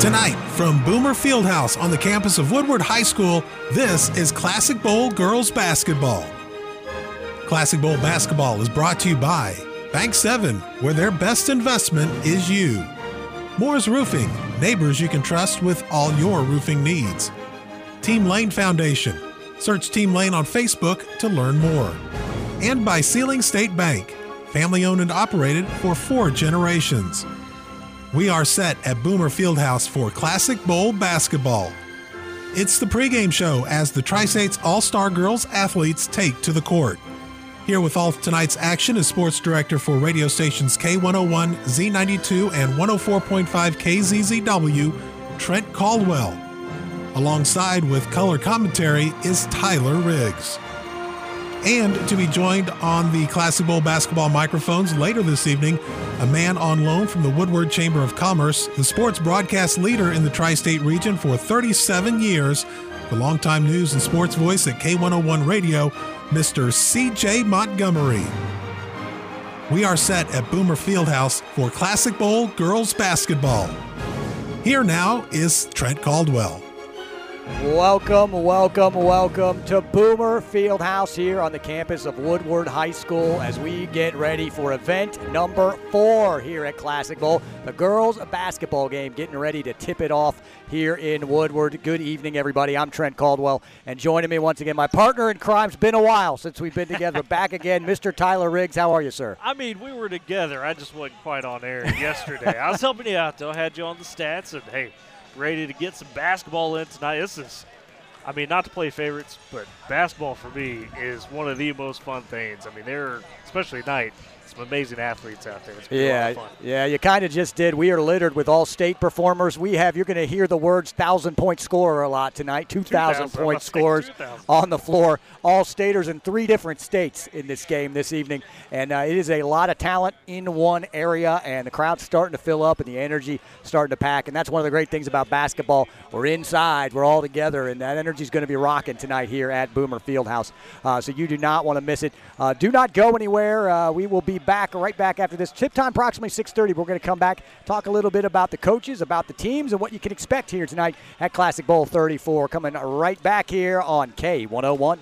Tonight, from Boomer Fieldhouse on the campus of Woodward High School, this is Classic Bowl Girls Basketball. Classic Bowl Basketball is brought to you by Bank 7, where their best investment is you. Moore's Roofing, neighbors you can trust with all your roofing needs. Team Lane Foundation, search Team Lane on Facebook to learn more. And by Sealing State Bank, family owned and operated for 4 generations. We are set at Boomer Fieldhouse for Classic Bowl Basketball. It's the pregame show as the Tri-State's All-Star Girls athletes take to the court. Here with all of tonight's action is Sports Director for radio stations K101, Z92, and 104.5 KZZW, Trent Caldwell. Alongside with color commentary is Tyler Riggs. And to be joined on the Classic Bowl basketball microphones later this evening, a man on loan from the Woodward Chamber of Commerce, the sports broadcast leader in the Tri-State region for 37 years, the longtime news and sports voice at K101 Radio, Mr. C.J. Montgomery. We are set at Boomer Fieldhouse for Classic Bowl girls basketball. Here now is Trent Caldwell. Welcome to Boomer Fieldhouse here on the campus of Woodward High School as we get ready for event number 4 here at Classic Bowl. The girls basketball game getting ready to tip it off here in Woodward. Good evening, everybody. I'm Trent Caldwell, and joining me once again, my partner in crime. It's been a while since we've been together. Back again, Mr. Tyler Riggs. How are you, sir? I mean, we were together. I just wasn't quite on air yesterday. I was helping you out, though. I had you on the stats, and hey, ready to get some basketball in tonight. This is, I mean, not to play favorites, but basketball for me is one of the most fun things. I mean, there are, especially tonight, some amazing athletes out there. It's been a lot of fun. Yeah, you kind of just did. We are littered with all-state performers. You're going to hear the words 1,000-point scorer a lot tonight. 2,000-point scorers on the floor. All-staters in 3 different states in this game this evening. And it is a lot of talent in one area, and the crowd's starting to fill up and the energy starting to pack. And that's one of the great things about basketball. We're inside. We're all together, and that energy is going to be rocking tonight here at Boomer Fieldhouse. So you do not want to miss it. Do not go anywhere. We will be right back after this. Tip time approximately 6:30. We're going to come back, talk a little bit about the coaches, about the teams, and what you can expect here tonight at Classic Bowl 34. Coming right back here on K101.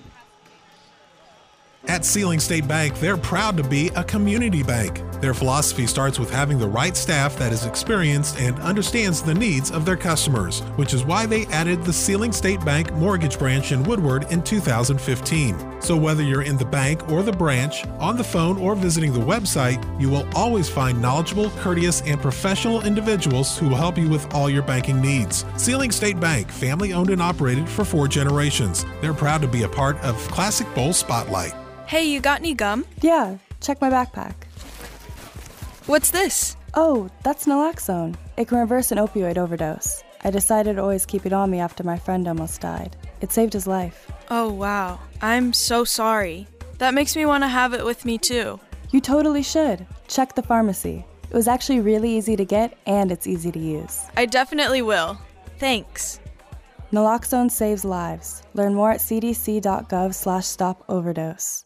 At Sealing State Bank, they're proud to be a community bank. Their philosophy starts with having the right staff that is experienced and understands the needs of their customers, which is why they added the Sealing State Bank mortgage branch in Woodward in 2015. So whether you're in the bank or the branch, on the phone or visiting the website, you will always find knowledgeable, courteous, and professional individuals who will help you with all your banking needs. Sealing State Bank, family owned and operated for 4 generations. They're proud to be a part of Classic Bowl Spotlight. Hey, you got any gum? Yeah, check my backpack. What's this? Oh, that's naloxone. It can reverse an opioid overdose. I decided to always keep it on me after my friend almost died. It saved his life. Oh, wow. I'm so sorry. That makes me want to have it with me, too. You totally should. Check the pharmacy. It was actually really easy to get, and it's easy to use. I definitely will. Thanks. Naloxone saves lives. Learn more at cdc.gov/stop-overdose.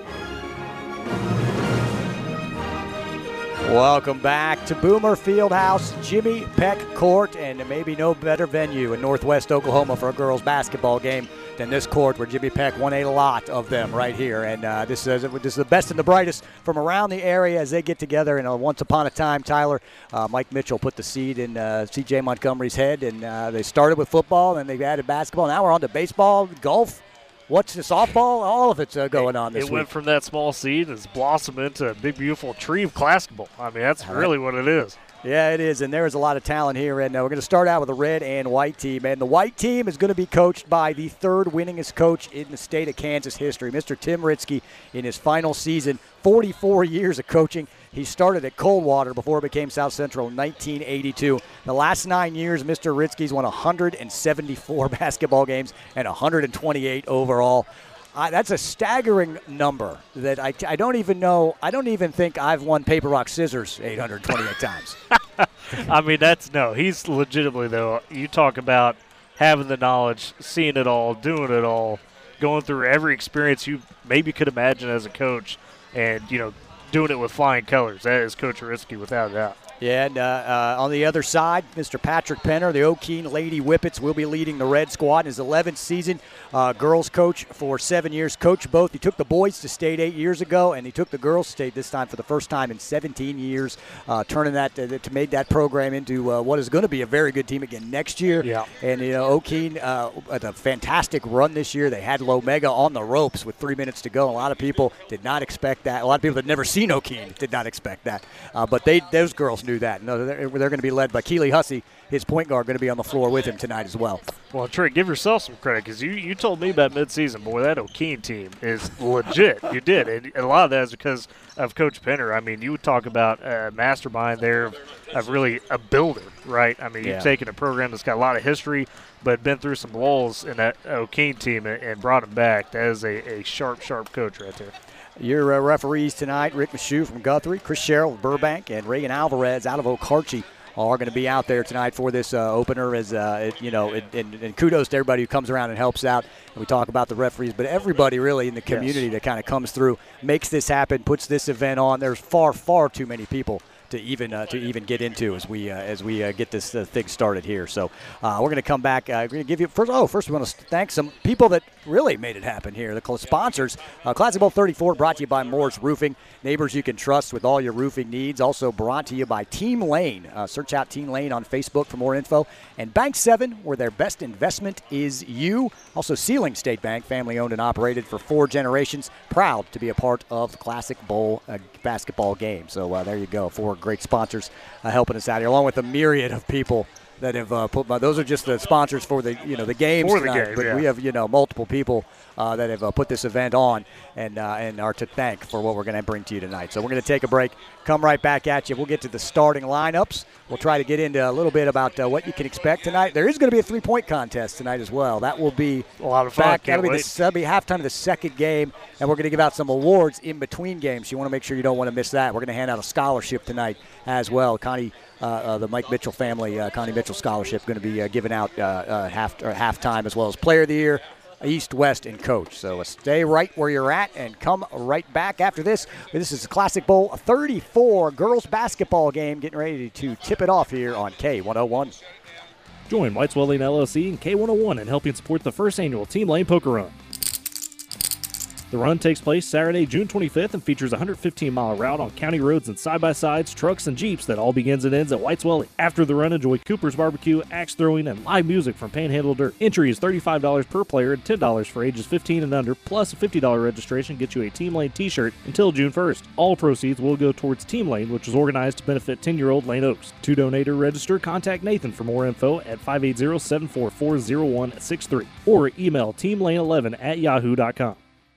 Welcome back to Boomer Fieldhouse, Jimmy Peck Court, and maybe no better venue in Northwest Oklahoma for a girls basketball game than this court where Jimmy Peck won a lot of them right here. And this is the best and the brightest from around the area as they get together. And once upon a time, Tyler, Mike Mitchell put the seed in C.J. Montgomery's head, and they started with football, and they've added basketball. Now we're on to baseball, golf. What's the softball? All of it's going on this week. It went from that small seed and it's blossomed into a big, beautiful tree of Classic Bowl. I mean, that's really what it is. Yeah, it is, and there is a lot of talent here. And we're going to start out with the red and white team. And the white team is going to be coached by the 3rd winningest coach in the state of Kansas history, Mr. Tim Ritzke, in his final season, 44 years of coaching. He started at Coldwater before it became South Central in 1982. The last 9 years, Mr. Ritzke's won 174 basketball games and 128 overall. That's a staggering number that I don't even know. I don't even think I've won paper, rock, scissors 828 times. I mean, he's legitimately, though, you talk about having the knowledge, seeing it all, doing it all, going through every experience you maybe could imagine as a coach, and, doing it with flying colors. That is Coach Ritzke without a doubt. Yeah, and on the other side, Mr. Patrick Penner, the O'Keene Lady Whippets, will be leading the Red Squad in his 11th season. Girls coach for 7 years, coached both. He took the boys to state 8 years ago, and he took the girls to state this time for the first time in 17 years, turning that to make that program into what is going to be a very good team again next year. Yeah. And, O'Keene had a fantastic run this year. They had Lomega on the ropes with 3 minutes to go. A lot of people did not expect that. A lot of people that had never seen O'Keene did not expect that. But those girls knew that. No, they're going to be led by Keely Hussey, his point guard, going to be on the floor with him tonight as well. Well, Trey, give yourself some credit because you told me about midseason. Boy, that O'Keene team is legit. You did. And a lot of that is because of Coach Penner. I mean, you would talk about a mastermind there of really a builder, right? I mean, you've taken a program that's got a lot of history but been through some lulls in that O'Keene team and brought him back. That is a sharp coach right there. Your referees tonight, Rick Michoud from Guthrie, Chris Sherrill of Burbank, and Reagan Alvarez out of Okarche are going to be out there tonight for this opener. As and kudos to everybody who comes around and helps out. And we talk about the referees, but everybody really in the community that kind of comes through, makes this happen, puts this event on. There's far too many people to even get into as we get this thing started here. So we're going to come back. We're going to give you first we want to thank some people that really made it happen here. The sponsors, Classic Bowl 34, brought to you by Moore's Roofing, neighbors you can trust with all your roofing needs. Also brought to you by Team Lane. Search out Team Lane on Facebook for more info. And Bank 7, where their best investment is you. Also Sealing State Bank, family owned and operated for 4 generations. Proud to be a part of the Classic Bowl basketball game. So there you go. 4 great sponsors helping us out here, along with a myriad of people that have those are just the sponsors for the the games tonight, but we have multiple people that have put this event on and are to thank for what we're going to bring to you tonight. So we're going to take a break, come right back at you. We'll get to the starting lineups. We'll try to get into a little bit about what you can expect tonight. There is going to be a 3-point contest tonight as well. That will be a lot of fun. That'll be halftime of the second game, and we're going to give out some awards in between games. You want to make sure you don't want to miss that. We're going to hand out a scholarship tonight as well. Connie, the Mike Mitchell family, Connie Mitchell Scholarship, going to be given out halftime, as well as Player of the Year, East, West, and Coach. So stay right where you're at and come right back after this. This is the Classic Bowl 34 girls basketball game, getting ready to tip it off here on K101. Join Whiteswell Lane LLC and K101 in helping support the first annual Team Lane Poker Run. The run takes place Saturday, June 25th, and features a 115-mile route on county roads and side-by-sides, trucks, and Jeeps that all begins and ends at Whiteswell. After the run, enjoy Cooper's Barbecue, axe throwing, and live music from Panhandle Dirt. Entry is $35 per player and $10 for ages 15 and under, plus a $50 registration gets you a Team Lane t-shirt until June 1st. All proceeds will go towards Team Lane, which is organized to benefit 10-year-old Lane Oaks. To donate or register, contact Nathan for more info at 580-744-0163 or email teamlane11@yahoo.com.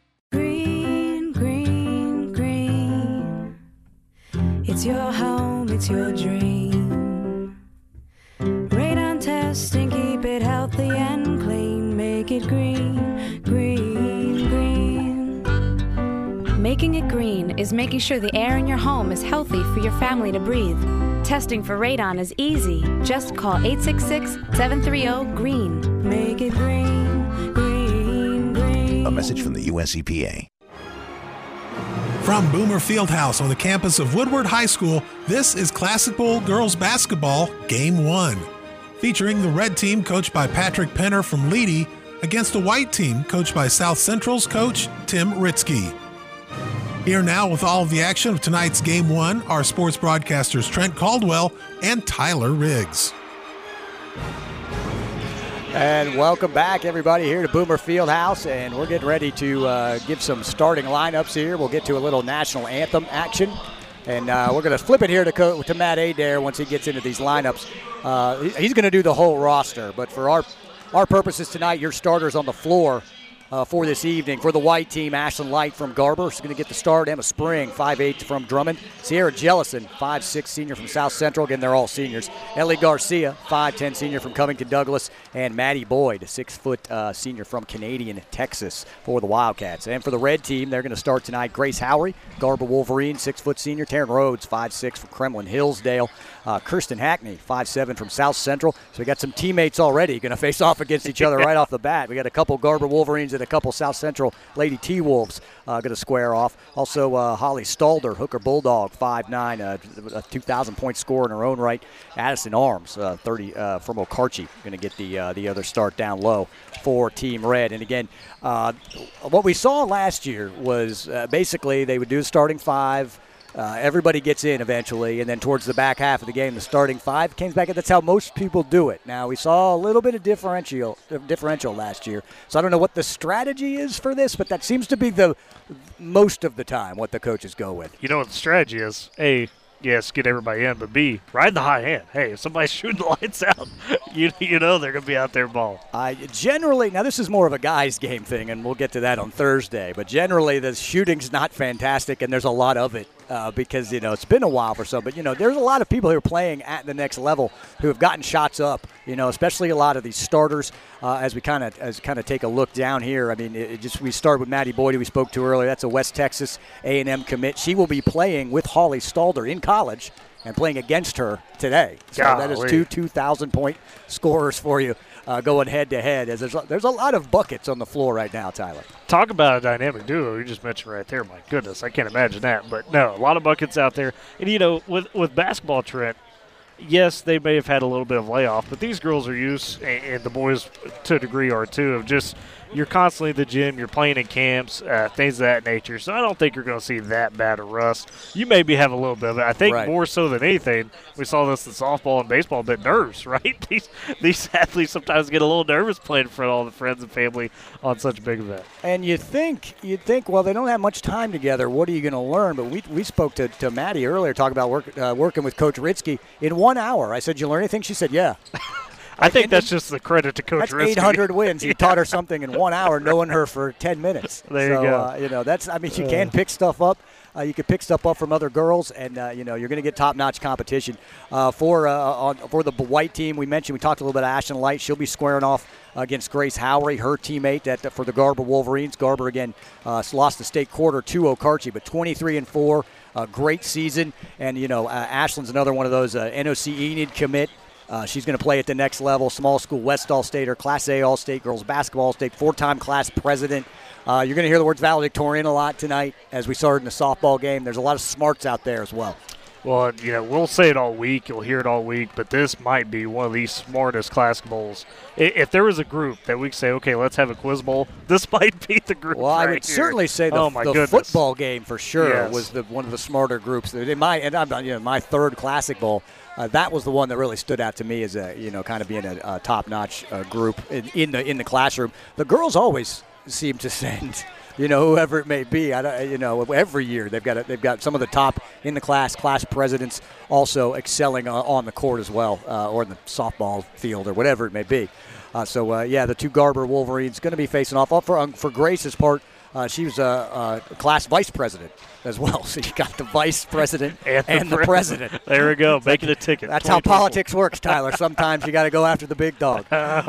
It's your home, it's your dream. Radon test and keep it healthy and clean. Make it green, green, green. Making it green is making sure the air in your home is healthy for your family to breathe. Testing for radon is easy. Just call 866-730-GREEN. Make it green, green, green. A message from the U.S. EPA. From Boomer Fieldhouse on the campus of Woodward High School, this is Classic Bowl Girls Basketball Game 1, featuring the red team coached by Patrick Penner from Leedy against the white team coached by South Central's coach Tim Ritzke. Here now with all of the action of tonight's Game 1 are sports broadcasters Trent Caldwell and Tyler Riggs. And welcome back, everybody, here to Boomer Fieldhouse, and we're getting ready to give some starting lineups here. We'll get to a little national anthem action, and we're going to flip it here to Matt Adair once he gets into these lineups. He's going to do the whole roster, but for our purposes tonight, your starters on the floor for this evening. For the white team, Ashlyn Light from Garber is going to get the start. Emma Spring, 5'8" from Drummond. Sierra Jellison, 5'6" senior from South Central. Again, they're all seniors. Ellie Garcia, 5'10" senior from Covington Douglas. And Maddie Boyd, a 6-foot senior from Canadian, Texas for the Wildcats. And for the red team, they're going to start tonight. Grace Howery, Garber Wolverine, 6-foot senior. Taryn Rhodes, 5'6" from Kremlin Hillsdale. Kirsten Hackney, 5'7" from South Central. So we got some teammates already going to face off against each other right off the bat. We got a couple Garber Wolverines and a couple South Central Lady T-Wolves going to square off. Also, Holly Stalder, Hooker Bulldog, 5'9", a 2,000-point scorer in her own right. Addison Arms, 30 from Okarche, going to get the other start down low for Team Red. And again, what we saw last year was basically they would do a starting five. Everybody gets in eventually, and then towards the back half of the game, the starting five came back. That's how most people do it. Now, we saw a little bit of differential last year, so I don't know what the strategy is for this, but that seems to be the most of the time what the coaches go with. You know what the strategy is? A, yes, get everybody in, but B, ride the high hand. Hey, if somebody's shooting the lights out, you know they're going to be out there balling. Generally, now this is more of a guys' game thing, and we'll get to that on Thursday, but generally the shooting's not fantastic, and there's a lot of it. Because, it's been a while for some. But, there's a lot of people who are playing at the next level who have gotten shots up, especially a lot of these starters as we kind of take a look down here. I mean, we start with Maddie Boyd, who we spoke to earlier. That's a West Texas A&M commit. She will be playing with Holly Stalder in college and playing against her today. So that is two 2,000-point scorers for you. Going head-to-head, as there's a lot of buckets on the floor right now, Tyler. Talk about a dynamic duo you just mentioned right there. My goodness, I can't imagine that. But, no, a lot of buckets out there. And, with basketball, Trent, yes, they may have had a little bit of layoff, but these girls are used, and the boys to a degree are too, of just you're constantly at the gym, you're playing in camps, things of that nature. So I don't think you're going to see that bad a rust. You maybe have a little bit of it. I think more so than anything, we saw this in softball and baseball, but nerves, right? These athletes sometimes get a little nervous playing in front of all the friends and family on such a big event. And you'd think, well, they don't have much time together. What are you going to learn? But we spoke to Maddie earlier, talking about working with Coach Ritzke in 1 hour. I said, you learn anything? She said, yeah. I think that's just the credit to Coach Ritzke. That's 800 wins. He taught her something in 1 hour, knowing her for 10 minutes. There you go. You can pick stuff up. You can pick stuff up from other girls, and you're going to get top-notch competition. For the white team, we talked a little bit of Ashton Light. She'll be squaring off against Grace Howery, her teammate for the Garber Wolverines. Garber again lost the state quarter to Okarche, but 23-4, great season. And Ashland's another one of those NOC Enid commit. She's going to play at the next level. Small school West All-Stater, Class A All-State, girls basketball All-State, 4-time class president. You're going to hear the words valedictorian a lot tonight as we started in the softball game. There's a lot of smarts out there as well. Well, we'll say it all week. You'll hear it all week, but this might be one of the smartest Classic Bowls. If there was a group that we could say, okay, let's have a quiz bowl, this might be the group. Well, I would certainly say the football game for sure was one of the smarter groups. In my third Classic Bowl, that was the one that really stood out to me as kind of being a top-notch group in the classroom. The girls always seem to send whoever it may be. Every year they've got some of the top in the class presidents also excelling on the court as well, or in the softball field or whatever it may be. The two Garber Wolverines going to be facing off. For Grace's part, she was a class vice president as well. So you got the vice president and the president. There we go, making a ticket. That's how politics works, Tyler. Sometimes you got to go after the big dog.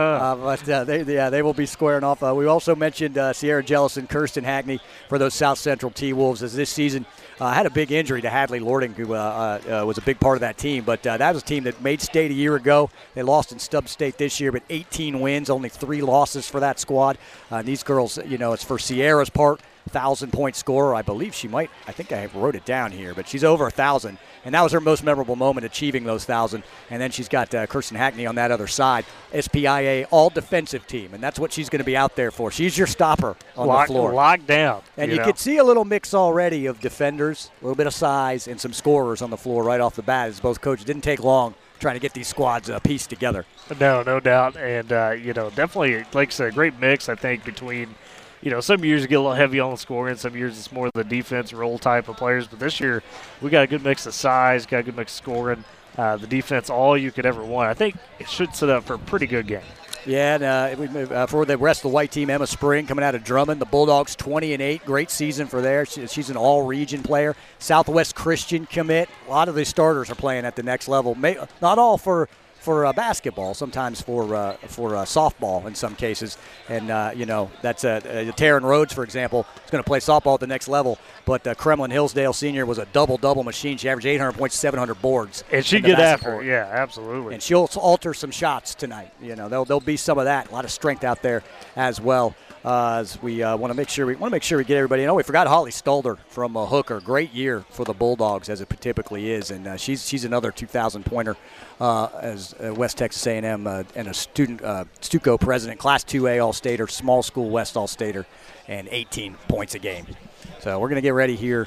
They will be squaring off. We also mentioned Sierra Jellison, Kirsten Hackney for those South Central T-Wolves, as this season had a big injury to Hadley Lording, who was a big part of that team. But that was a team that made state a year ago. They lost in Stubbs State this year, but 18 wins, only 3 losses for that squad. These girls, it's for Sierra's part. 1,000-point scorer. I believe she might. I think I wrote it down here, but she's over 1,000, and that was her most memorable moment, achieving those 1,000. And then she's got Kirsten Hackney on that other side, SPIA all-defensive team, and that's what she's going to be out there for. She's your stopper on the floor. Locked down. And you could see a little mix already of defenders, a little bit of size, and some scorers on the floor right off the bat, as both coaches didn't take long trying to get these squads pieced together. No doubt. And, definitely, like I said, a great mix, I think, between – some years you get a little heavy on the scoring. Some years it's more the defense role type of players. But this year we got a good mix of size, got a good mix of scoring. The defense, all you could ever want. I think it should set up for a pretty good game. Yeah, and for the rest of the white team, Emma Spring coming out of Drummond. The Bulldogs 20-8, great season for there. She's an all-region player. Southwest Christian commit. A lot of the starters are playing at the next level. Not all for for basketball, sometimes for softball in some cases. And, that's Taryn Rhodes, for example, is going to play softball at the next level. But Kremlin Hillsdale Senior was a double-double machine. She averaged 800 points, 700 boards. And she get after it. Yeah, absolutely. And she'll alter some shots tonight. There'll be some of that. A lot of strength out there as well. As we want to make sure we get everybody. We forgot Holly Stalder from Hooker. Great year for the Bulldogs, as it typically is, and she's another 2,000-pointer as West Texas A&M and a student Stuco president, Class 2A All-Stater, small school West All-Stater, and 18 points a game. So we're going to get ready here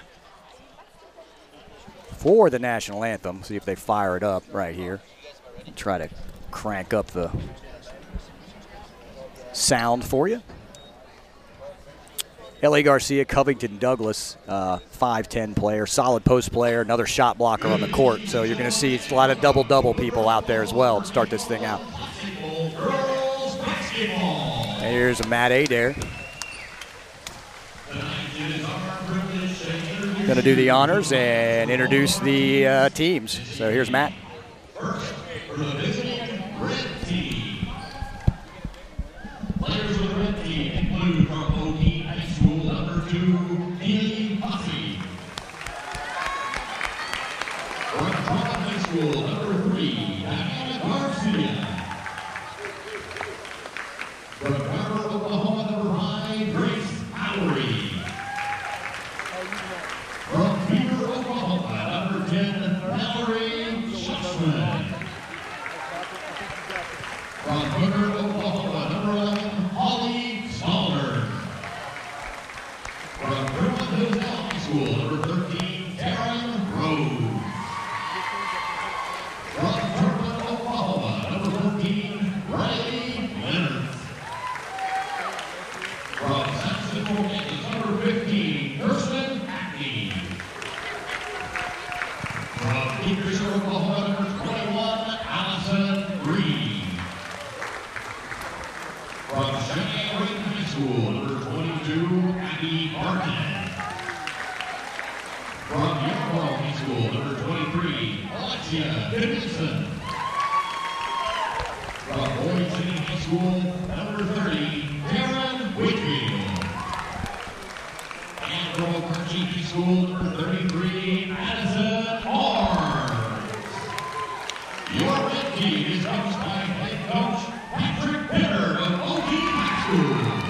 for the national anthem. See if they fire it up right here. Try to crank up the sound for you. L.A. Garcia, Covington Douglas, 5'10 player, solid post player, another shot blocker on the court. So you're going to see a lot of double-double people out there as well to start this thing out. Here's Matt Adair. Going to do the honors and introduce the teams. So here's Matt. First, for the visiting red team. Players of the red team include from OT High School number 2, Haley Hussey. From Trumbull High School number 3, Diana Garcia. From Carver, Oklahoma number 5, Grace Lowry. From Beaver, Oklahoma number 10, Mallory Schussman. From Hooker, Oklahoma number 11, Holly Stalder. From Kremlin Hillsdale High School number 13, Taryn Rhodes. From Turpin, Oklahoma number 14, Riley Leonard. From Saxon, Kansas number 15, Kirsten Hackney. From Kingfisher, Oklahoma number 21, Allison Green. From Cheyenne Wayne High School number 22, Abby Martin. From Yarmouth High School number 23, Alexia Dickinson. From Boyd City High School number 30, Darren Whitfield. And from Okarchi High School number 33, Addison Arms. Your red team is coached by head coach Patrick Bitter of OT High School.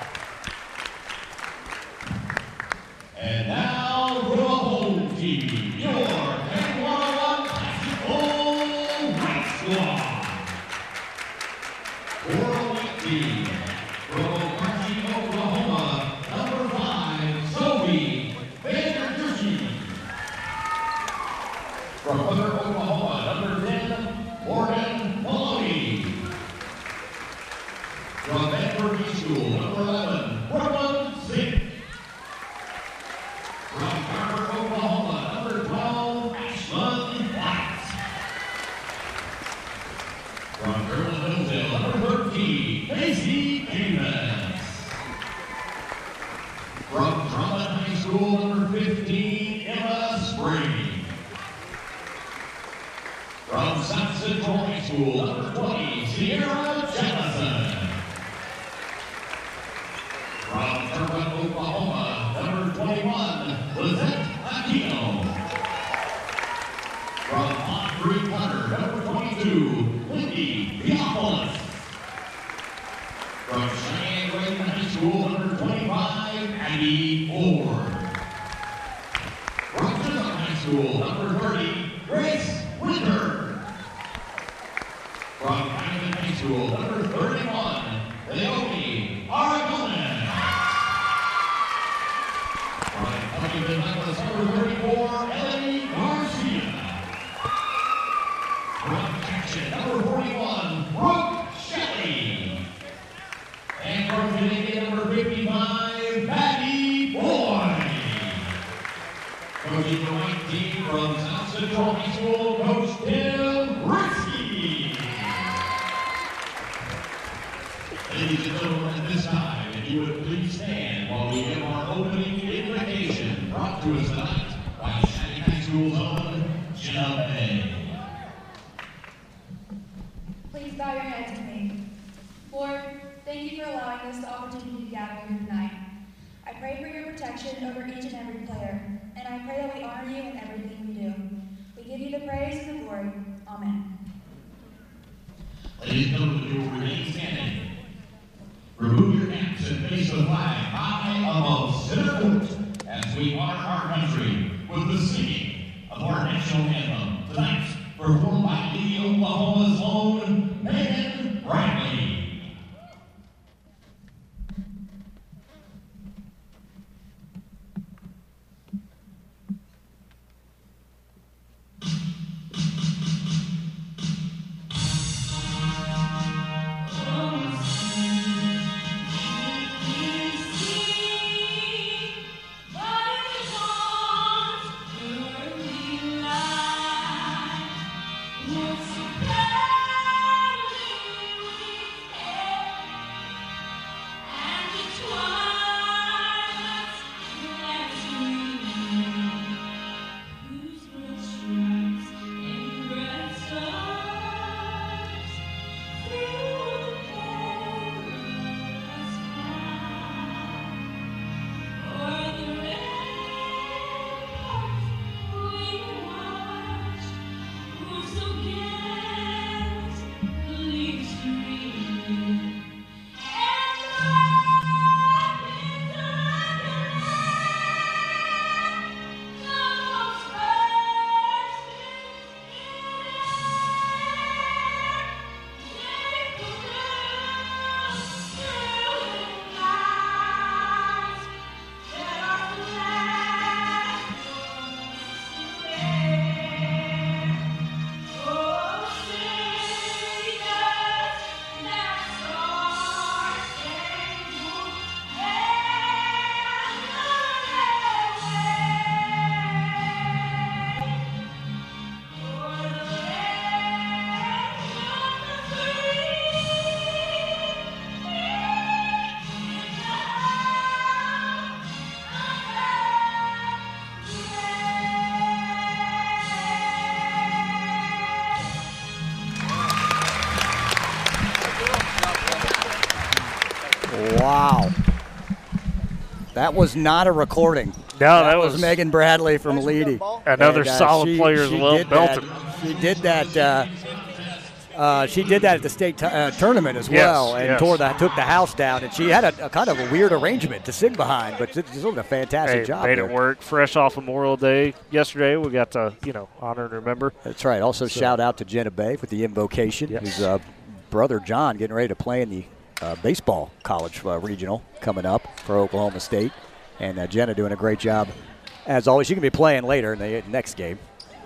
And now for the home team, your K101 Classic Bowl White Squad. For the white team, from Okarchi, Oklahoma, number 5, Sophie Bader-Ducey. From Hooker, Oklahoma, number 10, Morgan Maloney. From Bedford High School, number 11, Brooklyn Zink. From Carver, Oklahoma, number 12, Ashlyn White. From Kremlin Hillsdale, number 13, Casey Davis. From Drummond High School, number 15, Emma Spring. From South Central High School, number 20, Sierra Jellison. From Turpin, Oklahoma, number 21, Lizette Aquino. From Pond Creek Hunter, number 22, Lindy Theophilus. From Cheyenne Wayne High School, number 25, Abby Ford. From Chisholm High School, number 30, Grace Winter. From Hamilton High School, number 31, Naomi Aragonen. From Covington, Douglas, number 34, Ellie Garcia. From Jackson, number 41, Brooke Shelley. And from Canadian, number 55, Maddie Boyd. Coaching the white team from South Central High School, Coach Tim Risky. Ladies and gentlemen, at this time, if you would please stand while we give our opening invocation brought to us tonight by Please bow your heads with me. Lord, thank you for allowing us the opportunity to gather here tonight. I pray for your protection over each and every player, and I pray that we honor you in everything we do. We give you the praise and the glory. Amen. Ladies and gentlemen, you will remain standing. Remove your caps and face the flag high above center court as we honor our country with the singing of our national anthem. Tonight, performed by the Oklahoma's own Megan Bradley. Wow. That was not a recording. No, that was Megan Bradley from Leedy. Another solid player as well, Belton. She did that. She did that at the state tournament as well, and took the house down. And she had a kind of a weird arrangement to sing behind, but she's doing a fantastic job. Made there. it work. Fresh off Memorial Day yesterday, we got to honor and remember. That's right. Also, shout out to Jenna Bay with the invocation. Yes. Whose brother John getting ready to play in the baseball college regional coming up for Oklahoma State, and Jenna doing a great job as always. She can be playing later in the next game.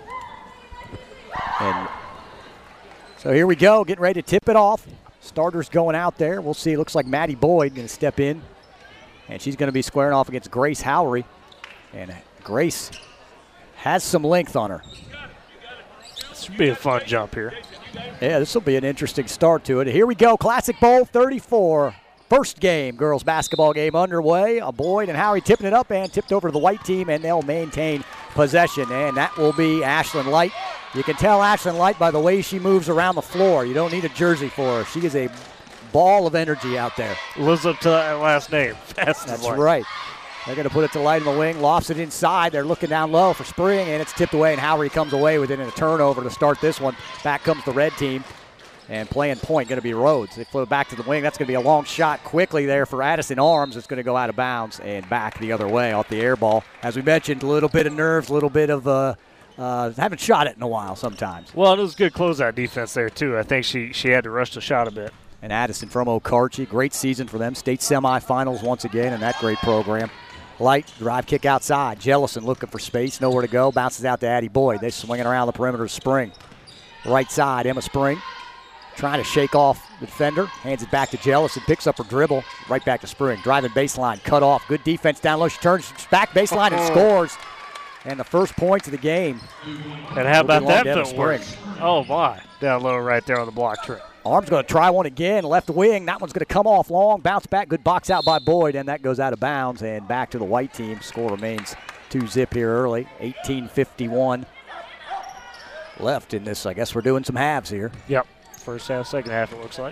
And so here we go, getting ready to tip it off. Starters going out there. We'll see. It looks like Maddie Boyd going to step in, and she's going to be squaring off against Grace Howery. And Grace has some length on her. This should be a fun jump here. Yeah, this will be an interesting start to it. Here we go, Classic Bowl 34. First game, girls basketball game underway. Boyd and Howery tipping it up and tipped over to the white team, and they'll maintain possession. And that will be Ashlyn Light. You can tell Ashlyn Light by the way she moves around the floor. You don't need a jersey for her. She is a ball of energy out there. Lives up to that last name. That's right. They're going to put it to Light in the wing, lofts it inside. They're looking down low for Spring, and it's tipped away, and Howery comes away with it in a turnover to start this one. Back comes the red team, and playing point going to be Rhodes. They float back to the wing. That's going to be a long shot quickly there for Addison Arms. It's going to go out of bounds and back the other way off the air ball. As we mentioned, a little bit of nerves, a little bit of haven't shot it in a while sometimes. Well, it was good closeout defense there, too. I think she had to rush the shot a bit. And Addison from Okarche, great season for them. State semifinals once again in that great program. Light, drive kick outside. Jellison looking for space, nowhere to go. Bounces out to Addie Boyd. They swinging around the perimeter of Spring. Right side, Emma Spring trying to shake off the defender. Hands it back to Jellison. Picks up her dribble. Right back to Spring. Driving baseline, cut off. Good defense down low. She turns back baseline and scores. And the first points of the game. And how about that footwork? Oh, my. Down low right there on the block trip. Arms going to try one again, left wing. That one's going to come off long, bounce back. Good box out by Boyd, and that goes out of bounds. And back to the white team. Score remains 2-zip here early. 18:51 left in this. I guess we're doing some halves here. Yep. First half, second half, it looks like.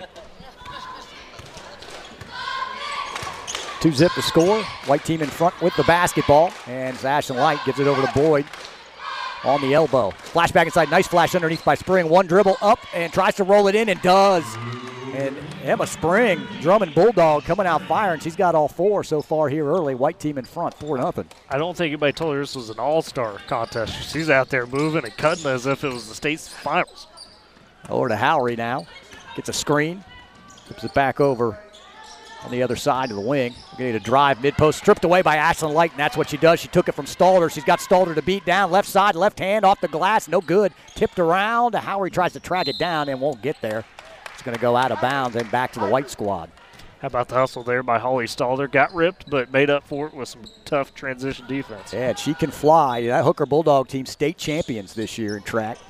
2-zip to score. White team in front with the basketball. And Ashton Light gives it over to Boyd on the elbow. Flash back inside. Nice flash underneath by Spring. One dribble up and tries to roll it in and does. And Emma Spring, Drummond Bulldog, coming out firing. She's got all 4 so far here early. White team in front, 4-0. I don't think anybody told her this was an all-star contest. She's out there moving and cutting as if it was the state's finals. Over to Howery now. Gets a screen. Flips it back over on the other side of the wing. We're going to drive mid-post, stripped away by Ashlyn Light, and that's what she does. She took it from Stalder. She's got Stalder to beat down. Left side, left hand off the glass. No good. Tipped around. Howery tries to track it down and won't get there. It's going to go out of bounds and back to the white squad. How about the hustle there by Holly Stalder? Got ripped, but made up for it with some tough transition defense. Yeah, she can fly. That Hooker Bulldog team, state champions this year in track.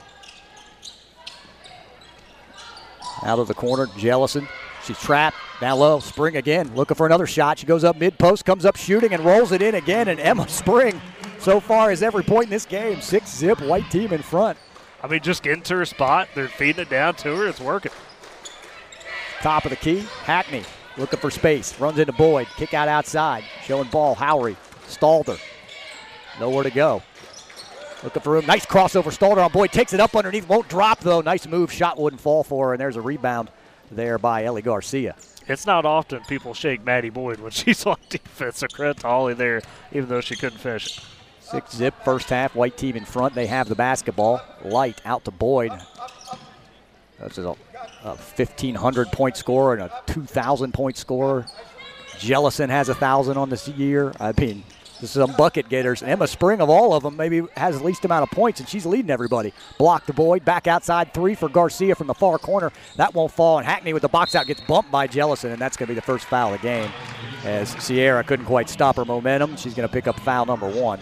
Out of the corner, Jellison. She's trapped. Down low, Spring again, looking for another shot. She goes up mid-post, comes up shooting, and rolls it in again. And Emma Spring, so far, has every point in this game. 6-zip, white team in front. I mean, just getting to her spot. They're feeding it down to her. It's working. Top of the key, Hackney looking for space. Runs into Boyd. Kick out outside. Showing ball, Howery. Stalder. Nowhere to go. Looking for room. Nice crossover. Stalder on Boyd. Takes it up underneath. Won't drop, though. Nice move. Shot wouldn't fall for her, and there's a rebound there by Ellie Garcia. It's not often people shake Maddie Boyd when she's on defense. So credit to Holly there, even though she couldn't finish it. 6-zip, first half. White team in front. They have the basketball. Light out to Boyd. This is a 1,500-point scorer and a 2,000-point scorer. Jellison has 1,000 on this year. I mean, this is some bucket getters. Emma Spring, of all of them, maybe has the least amount of points, and she's leading everybody. Block to Boyd. Back outside 3 for Garcia from the far corner. That won't fall, and Hackney with the box out gets bumped by Jellison, and that's going to be the first foul of the game. As Sierra couldn't quite stop her momentum, she's going to pick up foul number 1.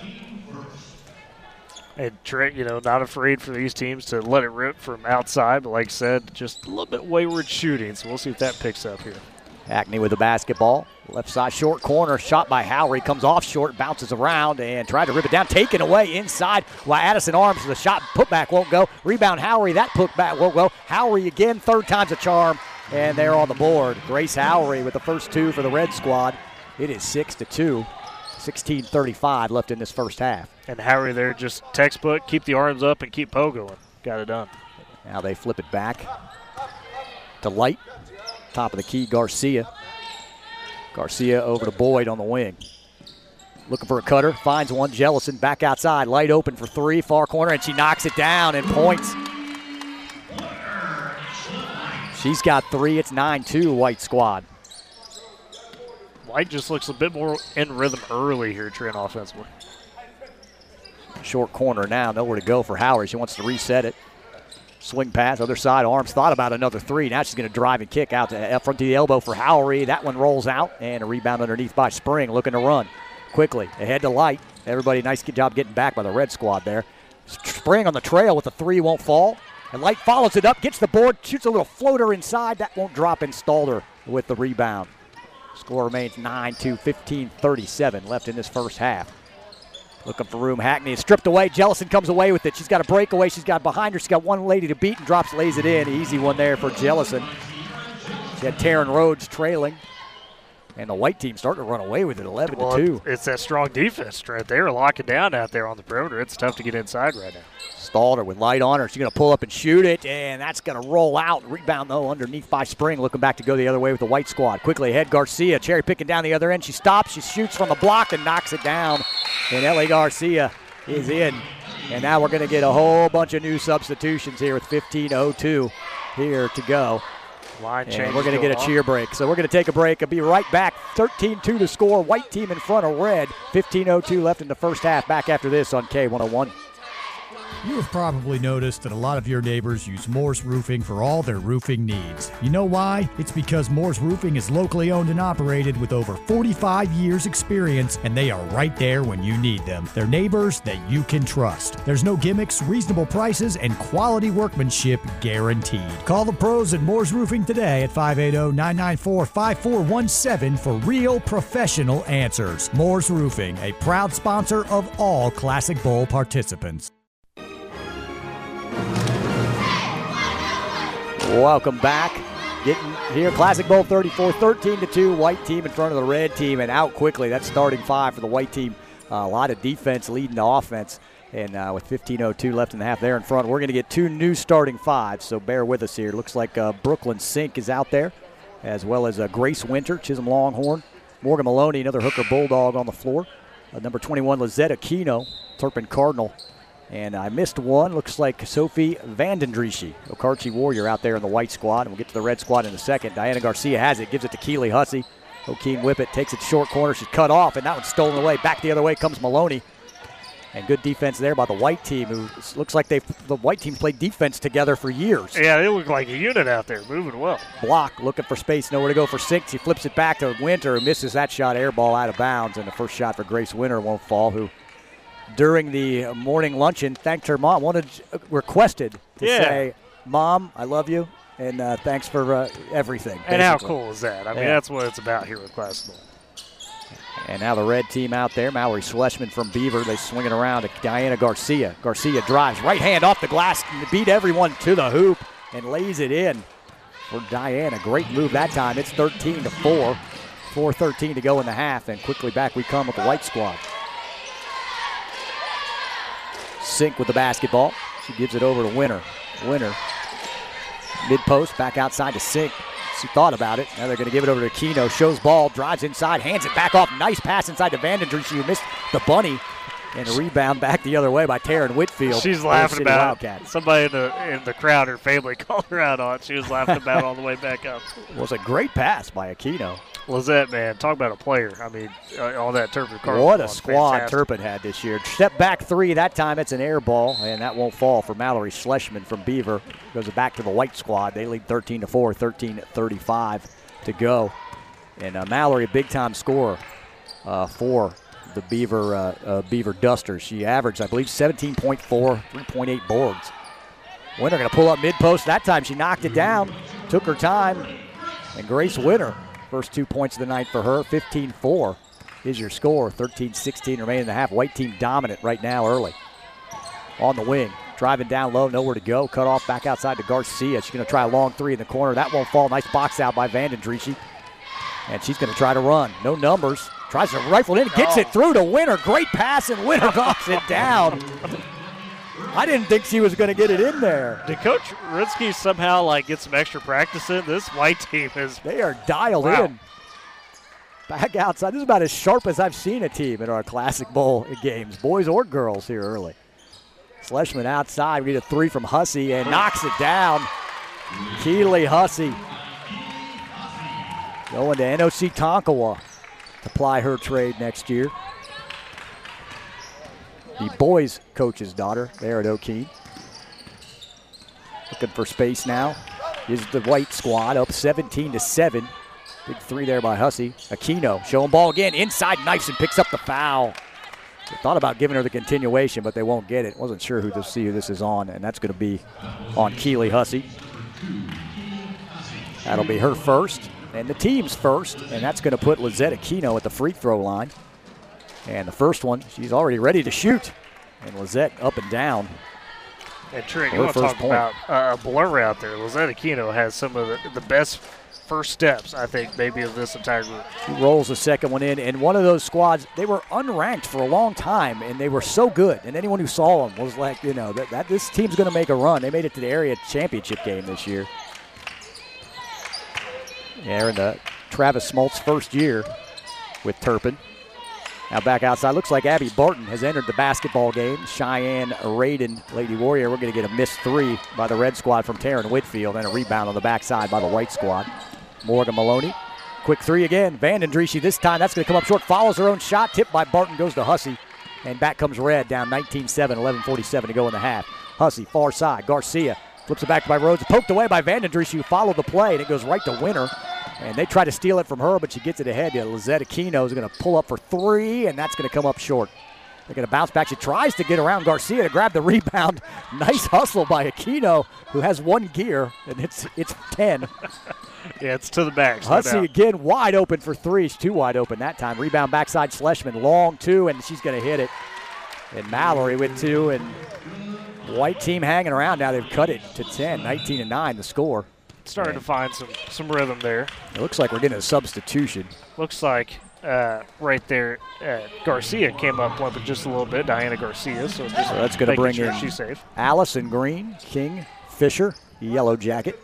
And Trent, not afraid for these teams to let it rip from outside, but like I said, just a little bit wayward shooting, so we'll see if that picks up here. Hackney with the basketball. Left side short corner, shot by Howery, comes off short, bounces around, and tried to rip it down, taken away inside while Addison Arms, the shot putback won't go. Rebound Howery, that putback won't go. Howery again, third time's a charm, and they're on the board. Grace Howery with the first 2 for the red squad. It is 6-2. 16:35 left in this first half. And Howery there, just textbook, keep the arms up and keep pogoing. Got it done. Now they flip it back to Light. Top of the key, Garcia. Garcia over to Boyd on the wing. Looking for a cutter, finds one. Jellison back outside. Light open for 3, far corner, and she knocks it down and points. She's got 3. It's 9-2 white squad. White just looks a bit more in rhythm early here, Trent, offensively. Short corner now, nowhere to go for Howery. She wants to reset it. Swing pass, other side, Arms thought about another 3. Now she's going to drive and kick out to front to the elbow for Howery. That one rolls out, and a rebound underneath by Spring, looking to run. Quickly, ahead to Light. Everybody, nice job getting back by the red squad there. Spring on the trail with a 3, won't fall. And Light follows it up, gets the board, shoots a little floater inside. That won't drop in. Stalder with the rebound. Score remains 9-2, 15:37 left in this first half. Looking for room. Hackney is stripped away. Jellison comes away with it. She's got a breakaway. She's got behind her. She's got one lady to beat and lays it in. Easy one there for Jellison. She had Taryn Rhodes trailing. And the white team starting to run away with it, 11-2. It's that strong defense, Trent. They were locking down out there on the perimeter. It's tough to get inside right now. Stalder with Light on her. She's going to pull up and shoot it, and that's going to roll out. Rebound, though, underneath by Spring. Looking back to go the other way with the white squad. Quickly ahead, Garcia. Cherry picking down the other end. She stops. She shoots from the block and knocks it down. And Ellie Garcia is in. And now we're going to get a whole bunch of new substitutions here with 15:02 here to go. Line change. And we're going to get a cheer break. So we're going to take a break and be right back. 13-2 to score. White team in front of red. 15:02 left in the first half. Back after this on K101. You have probably noticed that a lot of your neighbors use Moore's Roofing for all their roofing needs. You know why? It's because Moore's Roofing is locally owned and operated with over 45 years experience, and they are right there when you need them. They're neighbors that you can trust. There's no gimmicks, reasonable prices, and quality workmanship guaranteed. Call the pros at Moore's Roofing today at 580-994-5417 for real professional answers. Moore's Roofing, a proud sponsor of all Classic Bowl participants. Welcome back. Getting here, Classic Bowl 34, 13-2, white team in front of the red team, and out quickly. That's starting five for the white team. A lot of defense leading to offense, and with 15:02 left in the half there in front, we're going to get two new starting fives, so bear with us here. Looks like Brooklyn Sink is out there, as well as Grace Winter, Chisholm Longhorn. Morgan Maloney, another Hooker Bulldog on the floor. Number 21, Lizette Aquino, Turpin Cardinal. And I missed one. Looks like Sophie Vandendriesche, Okarche Warrior out there in the white squad. And we'll get to the red squad in a second. Diana Garcia has it, gives it to Keely Hussey. O'Keen Whippet takes it short corner. She's cut off, and that one's stolen away. Back the other way comes Maloney. And good defense there by the white team, who looks like the white team played defense together for years. Yeah, they look like a unit out there, moving well. Block, looking for space, nowhere to go for Sink. She flips it back to Winter, who misses that shot, air ball out of bounds. And the first shot for Grace Winter won't fall, who during the morning luncheon thanked her mom, requested to say, Mom, I love you, and thanks for everything. And how cool is that? I mean, that's what it's about here with Classic Bowl. And now the red team out there. Mallory Schlesman from Beaver. They swing it around to Diana Garcia. Garcia drives. Right hand off the glass. Beat everyone to the hoop and lays it in for Diana. Great move that time. It's 13-4. 4:13 to go in the half. And quickly back we come with the white squad. Sink with the basketball. She gives it over to Winter. Winter. Mid-post. Back outside to Sink. She thought about it. Now they're going to give it over to Aquino. Shows ball, drives inside, hands it back off. Nice pass inside to Vandendriesche. She missed the bunny. And a rebound back the other way by Taryn Whitfield. She's laughing about it. Somebody in the crowd, her family called her out on it. She was laughing about it all the way back up. It was a great pass by Aquino. Lizette, man, talk about a player. I mean, all that Turpin Cardinal. What a squad Turpin had this year. Step back three. That time it's an air ball, and that won't fall for Mallory Schlesman from Beaver. Goes back to the white squad. They lead 13-4, 13:35 to go. And Mallory, a big-time scorer for the Beaver Dusters. She averaged, I believe, 17.4, 3.8 boards. Winter going to pull up mid-post. That time she knocked it down, took her time, and Grace Winter. First 2 points of the night for her. 15-4 is your score. 13-16 remaining in the half. White team dominant right now early. On the wing. Driving down low. Nowhere to go. Cut off back outside to Garcia. She's going to try a long three in the corner. That won't fall. Nice box out by Vandendriesche. And she's going to try to run. No numbers. Tries to rifle it in. Gets it through to Winter. Great pass, and Winter knocks it down. I didn't think she was going to get it in there. Did Coach Rinsky somehow get some extra practice in? This white team is. They are dialed in. Back outside. This is about as sharp as I've seen a team in our Classic Bowl games, boys or girls here early. Schlesman outside. We get a three from Hussey and knocks it down. Keely Hussey going to NOC Tonkawa to ply her trade next year. The boys' coach's daughter there at O'Keen. Looking for space now. Is the white squad up 17-7. Big three there by Hussey. Aquino showing ball again. Inside knifes and picks up the foul. They thought about giving her the continuation, but they won't get it. Wasn't sure who this is on, and that's going to be on Keely Hussey. That'll be her first, and the team's first, and that's going to put Lizette Aquino at the free throw line. And the first one, she's already ready to shoot. And Lizette up and down. And Trent, you want to talk about a blur out there. Lizette Aquino has some of the best first steps, I think, maybe of this entire group. She rolls the second one in. And one of those squads, they were unranked for a long time, and they were so good. And anyone who saw them was like, that this team's going to make a run. They made it to the area championship game this year. Yeah, in the Travis Smoltz first year with Turpin. Now back outside. Looks like Abby Barton has entered the basketball game. Cheyenne Raiden, Lady Warrior. We're going to get a missed three by the red squad from Taryn Whitfield and a rebound on the backside by the white squad. Morgan Maloney. Quick three again. Vandendriesche this time. That's going to come up short. Follows her own shot. Tipped by Barton. Goes to Hussey. And back comes Red down 19-7. 11:47 to go in the half. Hussey far side. Garcia flips it back by Rhodes. Poked away by Vandendriesche, who followed the play. And it goes right to Winter. And they try to steal it from her, but she gets it ahead. Lizette Aquino is going to pull up for three, and that's going to come up short. They're going to bounce back. She tries to get around Garcia to grab the rebound. Nice hustle by Aquino, who has one gear, and it's 10. Yeah, it's to the max. Hussey again wide open for three. She's too wide open that time. Rebound backside Schlesman, long two, and she's going to hit it. And Mallory with two, and white team hanging around now. They've cut it to 10, 19-9 the score. starting to find some rhythm there. It looks like we're getting a substitution. Looks like right there, Garcia came up limping just a little bit, Diana Garcia. So that's going to bring in she's safe. Allison Green, King Fisher, yellow jacket.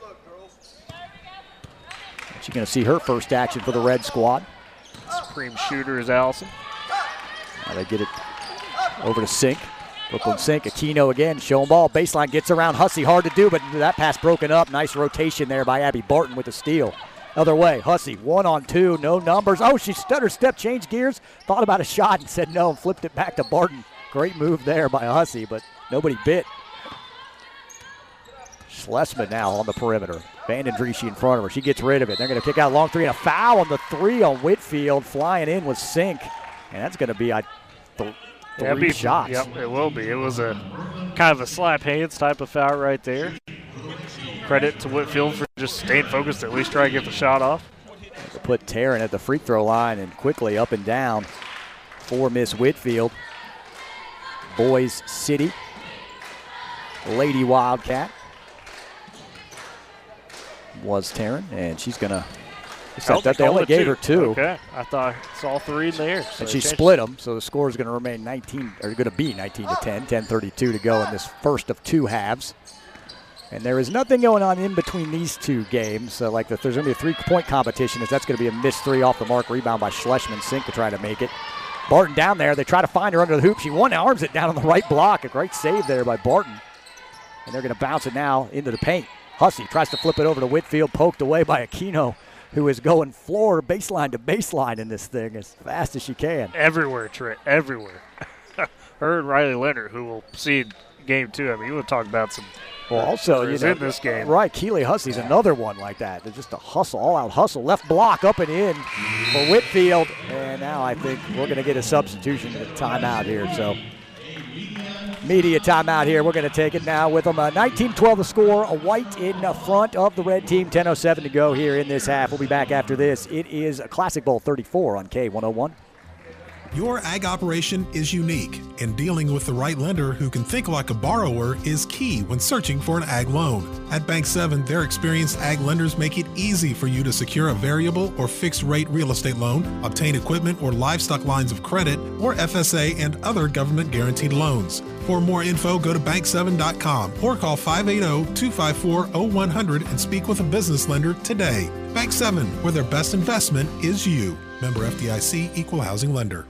She's going to see her first action for the red squad. Supreme shooter is Allison. Now they get it over to Sink. Brooklyn Sink, Aquino again, showing ball. Baseline gets around Hussey, hard to do, but that pass broken up. Nice rotation there by Abby Barton with the steal. Other way, Hussey, 1-on-2, no numbers. Oh, she stutter step, changed gears, thought about a shot and said no and flipped it back to Barton. Great move there by Hussey, but nobody bit. Schlesman now on the perimeter. Vandendriessche in front of her. She gets rid of it. They're going to kick out a long three and a foul on the three on Whitfield. Flying in with Sink. And that's going to be three shots. Yep, it will be. It was a kind of a slap hands type of foul right there. Credit to Whitfield for just staying focused, at least try to get the shot off. Put Taryn at the free throw line and quickly up and down for Miss Whitfield. Boys City. Lady Wildcat was Taryn, and she's going to – they only gave her 2. Okay, I thought it's all 3 in there. So and she split them, so the score is going to remain 19 – or going to be 19-10, 10:32 to go in this first of 2 halves. And there is nothing going on in between these 2 games. So like there's going to be a 3-point competition. That's going to be a missed 3 off the mark. Rebound by Schlesman. Sink to try to make it. Barton down there. They try to find her under the hoop. She one-arms it down on the right block. A great save there by Barton. And they're going to bounce it now into the paint. Hussey tries to flip it over to Whitfield. Poked away by Aquino, who is going floor baseline to baseline in this thing as fast as she can. Everywhere, Trent. Everywhere. Her and Riley Leonard, who will see game 2. I mean, you want to talk about some – well, also, in this game. Right, Keely Hussey's another one like that. They're just a hustle, all-out hustle. Left block up and in for Whitfield. And now I think we're going to get a substitution and a timeout here. So, media timeout here. We're going to take it now with them. 19-12 the score. A white in front of the red team. 10:07 to go here in this half. We'll be back after this. It is Classic Bowl 34 on K101. Your ag operation is unique, and dealing with the right lender who can think like a borrower is key when searching for an ag loan. At Bank 7, their experienced ag lenders make it easy for you to secure a variable or fixed rate real estate loan, obtain equipment or livestock lines of credit, or FSA and other government guaranteed loans. For more info, go to bank7.com or call 580-254-0100 and speak with a business lender today. Bank 7, where their best investment is you. Member FDIC, Equal Housing Lender.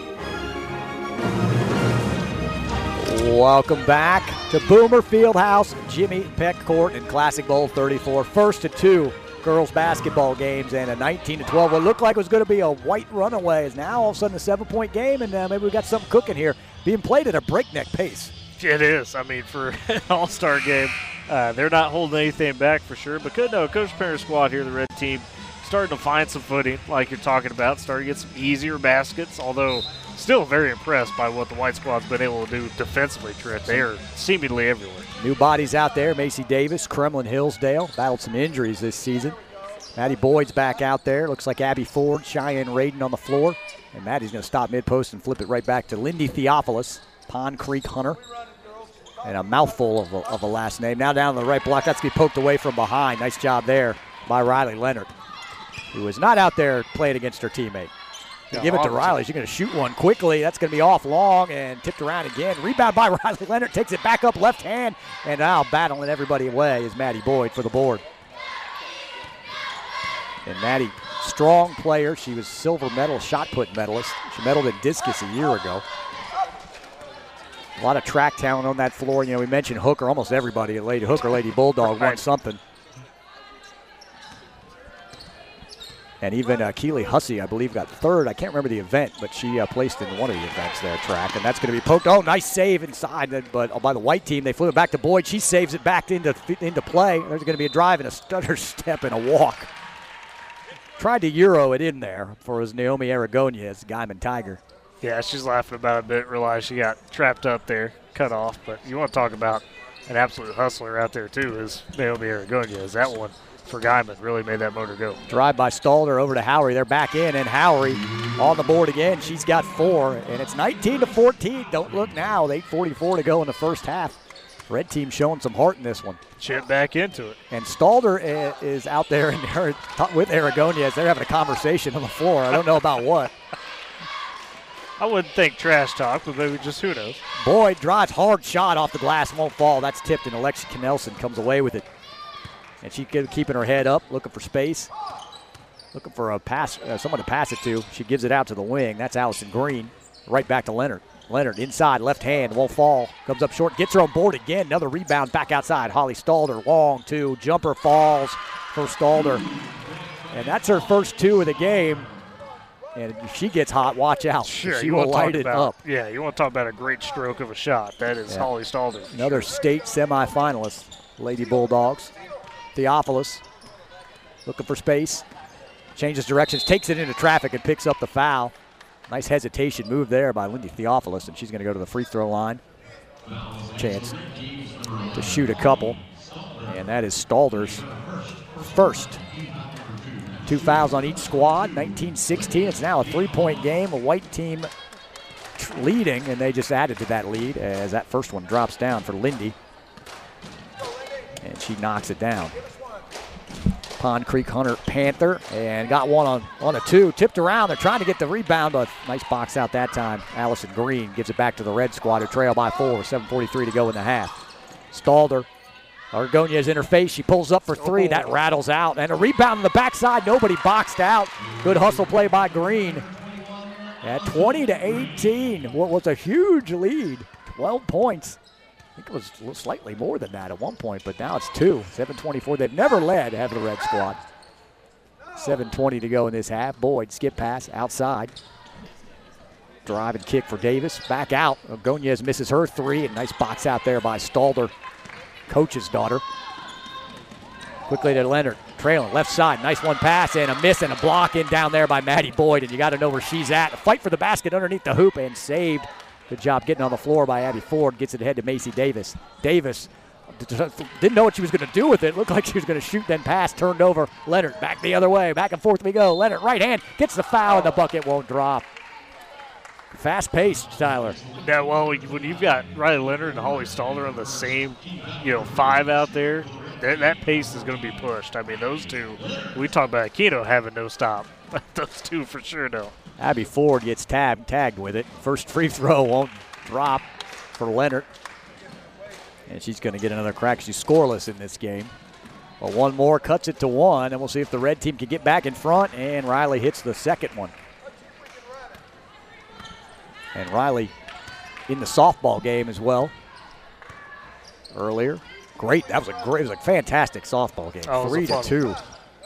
Welcome back to Boomer Fieldhouse, Jimmy Peck Court in Classic Bowl 34. First of 2 girls basketball games and a 19-12. What looked like was going to be a white runaway is now all of a sudden a 7-point game, and maybe we got something cooking here. Being played at a breakneck pace. It is. I mean, for an all-star game, they're not holding anything back for sure. But Coach Perrin's squad here, the red team, starting to find some footing like you're talking about, starting to get some easier baskets, although still very impressed by what the white squad's been able to do defensively, Trent. They are seemingly everywhere. New bodies out there. Macy Davis, Kremlin Hillsdale, battled some injuries this season. Maddie Boyd's back out there. Looks like Abby Ford, Cheyenne Radin on the floor. And Maddie's going to stop mid-post and flip it right back to Lindy Theophilus, Pond Creek Hunter. And a mouthful of a last name. Now down to the right block. That's going to be poked away from behind. Nice job there by Riley Leonard, who was not out there playing against her teammate. Give it to Riley. She's going to shoot one quickly. That's going to be off long and tipped around again. Rebound by Riley Leonard. Takes it back up left hand. And now battling everybody away is Maddie Boyd for the board. And Maddie, strong player. She was silver medal shot put medalist. She medaled in discus a year ago. A lot of track talent on that floor. You know, we mentioned Hooker. Almost everybody at Lady Hooker, Lady Bulldog won something. And even Keely Hussey, I believe, got 3rd. I can't remember the event, but she placed in one of the events there, track. And that's going to be poked. Oh, nice save inside. But by the white team, they flip it back to Boyd. She saves it back into play. There's going to be a drive and a stutter step and a walk. Tried to Euro it in there for his Naomi Aragonez, Guyman Tiger. Yeah, she's laughing about it a bit, realized she got trapped up there, cut off. But you want to talk about an absolute hustler out there, too, is Naomi Aragonez. That one for Guyman really made that motor go. Drive by Stalder over to Howery. They're back in, and Howery on the board again. She's got 4, and it's 19-14. Don't look now. 8:44 to go in the first half. Red team showing some heart in this one. Chip back into it. And Stalder is out there with Aragonia. They're having a conversation on the floor. I don't know about what. I wouldn't think trash talk, but maybe just who knows. Boyd drives hard shot off the glass, won't fall. That's tipped, and Alexia Knelson comes away with it. And she's keeping her head up, looking for space, looking for a pass, someone to pass it to. She gives it out to the wing. That's Allison Green. Right back to Leonard. Leonard inside, left hand, won't fall. Comes up short, gets her on board again. Another rebound back outside. Holly Stalder, long two. Jumper falls for Stalder. And that's her first two of the game. And if she gets hot, watch out. Sure, she will light it up. Yeah, you want to talk about a great stroke of a shot. That is Holly Stalder. Another state semifinalist, Lady Bulldogs. Theophilus looking for space. Changes directions, takes it into traffic, and picks up the foul. Nice hesitation move there by Lindy Theophilus, and she's going to go to the free throw line. Chance to shoot a couple, and that is Stalder's first. 2 fouls on each squad, 19-16. It's now a 3-point game, a white team leading, and they just added to that lead as that first one drops down for Lindy. And she knocks it down. Pond Creek Hunter Panther, and got one on a two. Tipped around. They're trying to get the rebound, but nice box out that time. Allison Green gives it back to the red squad, who trail by 4, 7:43 to go in the half. Stalder. Argonia's in her face. She pulls up for three. That rattles out. And a rebound on the backside. Nobody boxed out. Good hustle play by Green. At 20-18. What was a huge lead. 12 points. I think it was slightly more than that at one point, but now it's 2. 7:24. They've never led, have the red squad. 7:20 to go in this half. Boyd, skip pass outside. Drive and kick for Davis. Back out. Argoniez misses her three. And nice box out there by Stalder, coach's daughter. Quickly to Leonard. Trailing left side. Nice one pass and a miss and a block in down there by Maddie Boyd. And you got to know where she's at. A fight for the basket underneath the hoop and saved. Good job getting on the floor by Abby Ford. Gets it ahead to Macy Davis. Davis didn't know what she was going to do with it. Looked like she was going to shoot, then pass. Turned over. Leonard back the other way. Back and forth we go. Leonard right hand. Gets the foul and the bucket won't drop. Fast-paced, Tyler. Yeah, well, when you've got Riley Leonard and Holly Stalder on the same, 5 out there, that pace is going to be pushed. I mean, those two, we talk about Aquino having no stop. Those two for sure don't. Abby Ford gets tagged with it. First free throw won't drop for Leonard. And she's going to get another crack. She's scoreless in this game. But one more cuts it to 1, and we'll see if the red team can get back in front. And Riley hits the second one. And Riley in the softball game as well earlier. Great. It was a fantastic softball game. 3-2.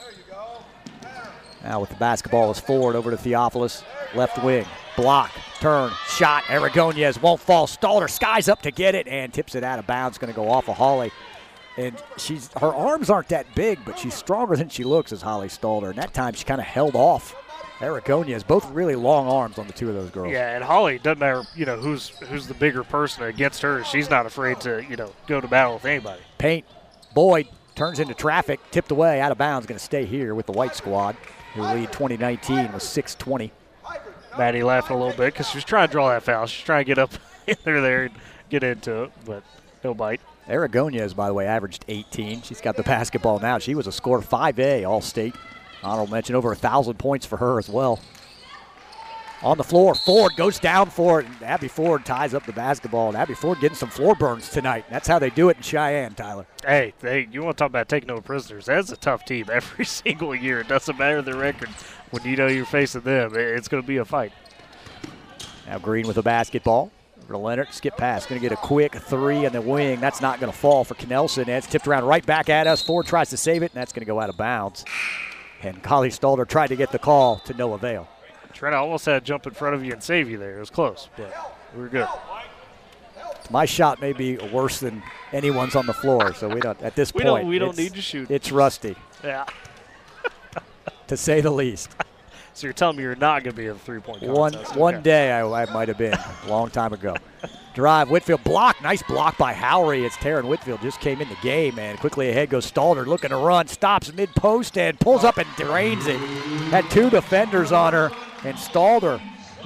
Now with the basketball is Ford over to Theophilus. Left wing. Block. Turn. Shot. Aragoniez won't fall. Stalder skies up to get it and tips it out of bounds. Going to go off of Holly. And her arms aren't that big, but she's stronger than she looks as Holly Stalder. And that time she kind of held off Aragoniez. Both really long arms on the two of those girls. Yeah, and Holly, doesn't matter, who's the bigger person against her. She's not afraid to, go to battle with anybody. Paint. Boyd turns into traffic. Tipped away. Out of bounds. Going to stay here with the white squad, who lead 2019 with 6:20. Maddie laughing a little bit because she was trying to draw that foul. She's trying to get up in there and get into it, but no bite. Aragoniez, by the way, averaged 18. She's got the basketball now. She was a score 5A All-State. Honorable mention, over 1,000 points for her as well. On the floor, Ford goes down for it, and Abby Ford ties up the basketball. And Abby Ford getting some floor burns tonight. That's how they do it in Cheyenne, Tyler. Hey, you want to talk about taking no prisoners. That's a tough team every single year. It doesn't matter the record. When you're facing them, it's going to be a fight. Now Green with the basketball. Over to Leonard, skip pass. Going to get a quick three in the wing. That's not going to fall for Knelson. And it's tipped around right back at us. Ford tries to save it, and that's going to go out of bounds. And Holly Stalder tried to get the call to no avail. Trent almost had to jump in front of you and save you there. It was close, but we were good. My shot may be worse than anyone's on the floor, so we don't. At this point, we don't need to shoot. It's rusty. Yeah. To say the least. So you're telling me you're not going to be a three-point contest? One day I might have been, a long time ago. Drive, Whitfield, block. Nice block by Howry. It's Taryn Whitfield just came in the game, and quickly ahead goes Stalder, looking to run, stops mid-post, and pulls up and drains it. Had two defenders on her, and Stalder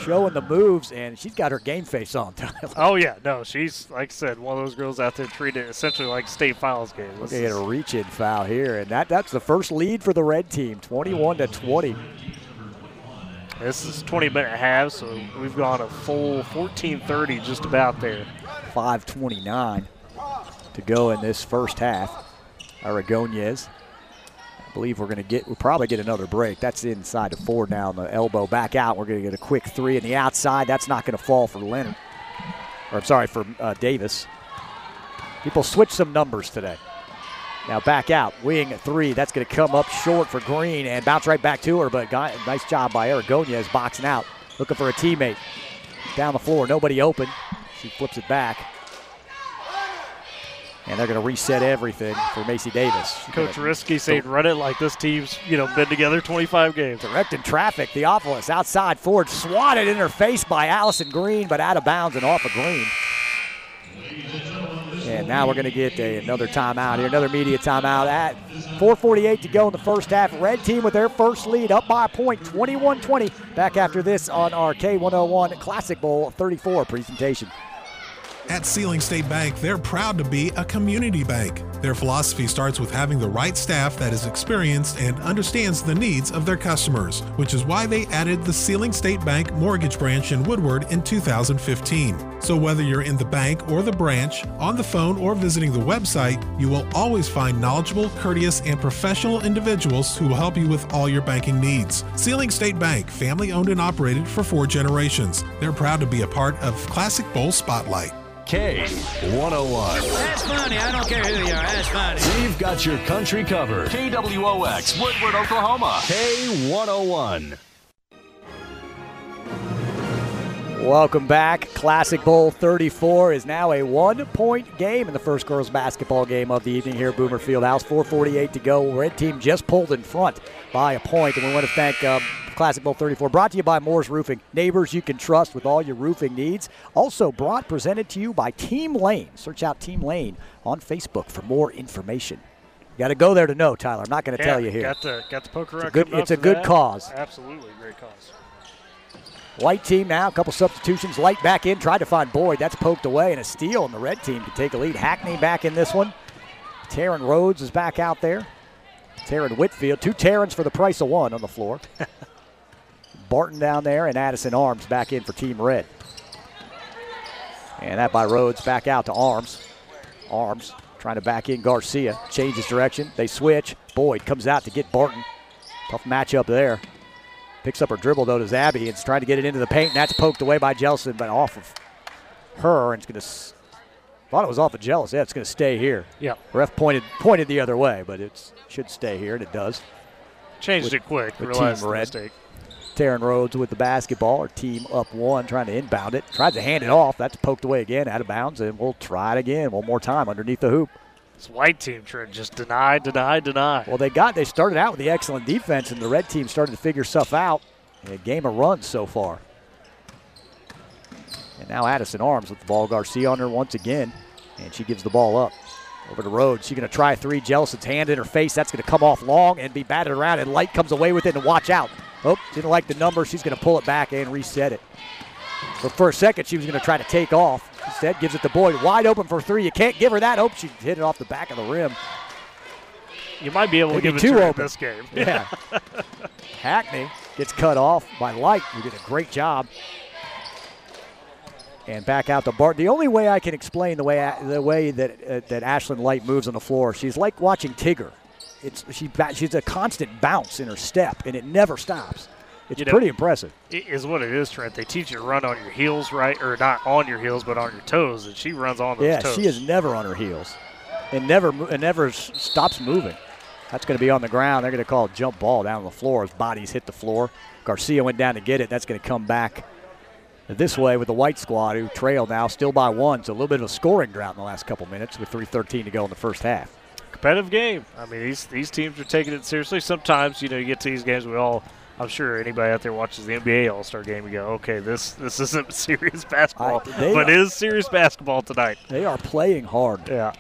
showing the moves, and she's got her game face on, Tyler. Oh, yeah. No, she's, like I said, one of those girls out there treated essentially like a state finals game. We're going to get a reach-in foul here, and that's the first lead for the red team, 21-20. This is 20-minute half, so we've gone a full 14:30 just about there. 5:29 to go in this first half. Aragonés. I believe we'll probably get another break. That's inside the 4 now on the elbow. Back out. We're going to get a quick 3 in the outside. That's not going to fall for Leonard. Or I'm sorry, for Davis. People switch some numbers today. Now back out. Wing 3. That's going to come up short for Green and bounce right back to her. But nice job by Aragonés boxing out. Looking for a teammate. Down the floor. Nobody open. She flips it back. And they're going to reset everything for Macy Davis. Coach Risky saying run it like this team's, been together 25 games. Directing traffic. Theophilus outside forward, swatted in her face by Allison Green, but out of bounds and off of Green. And now we're going to get another timeout here, another media timeout at 4:48 to go in the first half. Red team with their first lead, up by a point, 21-20. Back after this on our K101 Classic Bowl 34 presentation. At Sealing State Bank, they're proud to be a community bank. Their philosophy starts with having the right staff that is experienced and understands the needs of their customers, which is why they added the Sealing State Bank mortgage branch in Woodward in 2015. So whether you're in the bank or the branch, on the phone or visiting the website, you will always find knowledgeable, courteous, and professional individuals who will help you with all your banking needs. Sealing State Bank, family owned and operated for 4 generations. They're proud to be a part of Classic Bowl Spotlight. K101. That's funny. I don't care who you are. That's funny. We've got your country covered. KWOX, Woodward, Oklahoma. K101. Welcome back. Classic Bowl 34 is now a 1-point game in the first girls basketball game of the evening here at Boomer Fieldhouse. 4:48 to go. Red team just pulled in front by a point, and we want to thank Classic Bowl 34, brought to you by Moore's Roofing. Neighbors you can trust with all your roofing needs. Also presented to you by Team Lane. Search out Team Lane on Facebook for more information. You got to go there to know, Tyler. I'm not going to tell you here. Got the poker around. It's a good cause. Absolutely, great cause. White team now, a couple substitutions. Light back in, tried to find Boyd. That's poked away, and a steal, and the red team can take a lead. Hackney back in this one. Taryn Rhodes is back out there. Taryn Whitfield. 2 Tarans for the price of 1 on the floor. Barton down there, and Addison Arms back in for Team Red. And that by Rhodes back out to Arms. Arms trying to back in Garcia. Changes direction. They switch. Boyd comes out to get Barton. Tough matchup there. Picks up her dribble, though, to Zabby. It's trying to get it into the paint, and that's poked away by Jellison, but off of her, and it's going to thought it was off of Jealous. Yeah, it's going to stay here. Yeah. Ref pointed the other way, but it should stay here, and it does. Changed it quick. Realized Team the Red. mistake. Taryn Rhodes with the basketball. Her team up 1, trying to inbound it. Tries to hand it off. That's poked away again, out of bounds, and we'll try it again one more time underneath the hoop. This white team trying just deny. Well, they started out with the excellent defense, and the red team started to figure stuff out. A game of runs so far. And now Addison Arms with the ball. Garcia on her once again, and she gives the ball up. Over to Rhodes. She's going to try 3. Jellison's hand in her face. That's going to come off long and be batted around, and Light comes away with it, and watch out. Oh, didn't like the number. She's going to pull it back and reset it. But for a second, she was going to try to take off. Instead, gives it to Boyd. Wide open for 3. You can't give her that. Oh, she hit it off the back of the rim. You might be able to give it to her in this game. Yeah. Hackney gets cut off by Light, who did a great job. And back out to Bart. The only way I can explain the way that Ashlyn Light moves on the floor, she's like watching Tigger. She's a constant bounce in her step, and it never stops. It's pretty impressive. It is what it is, Trent. They teach you to run on your heels, right? Or not on your heels, but on your toes, and she runs on those toes. Yeah, she is never on her heels and never stops moving. That's going to be on the ground. They're going to call a jump ball down on the floor as bodies hit the floor. Garcia went down to get it. That's going to come back this way with the white squad, who trail now still by 1. So a little bit of a scoring drought in the last couple minutes with 3:13 to go in the first half. Competitive game. I mean, these teams are taking it seriously. Sometimes, you get to these games, I'm sure anybody out there watches the NBA All-Star game and go, okay, this isn't serious basketball, but it is serious basketball tonight. They are playing hard. Yeah.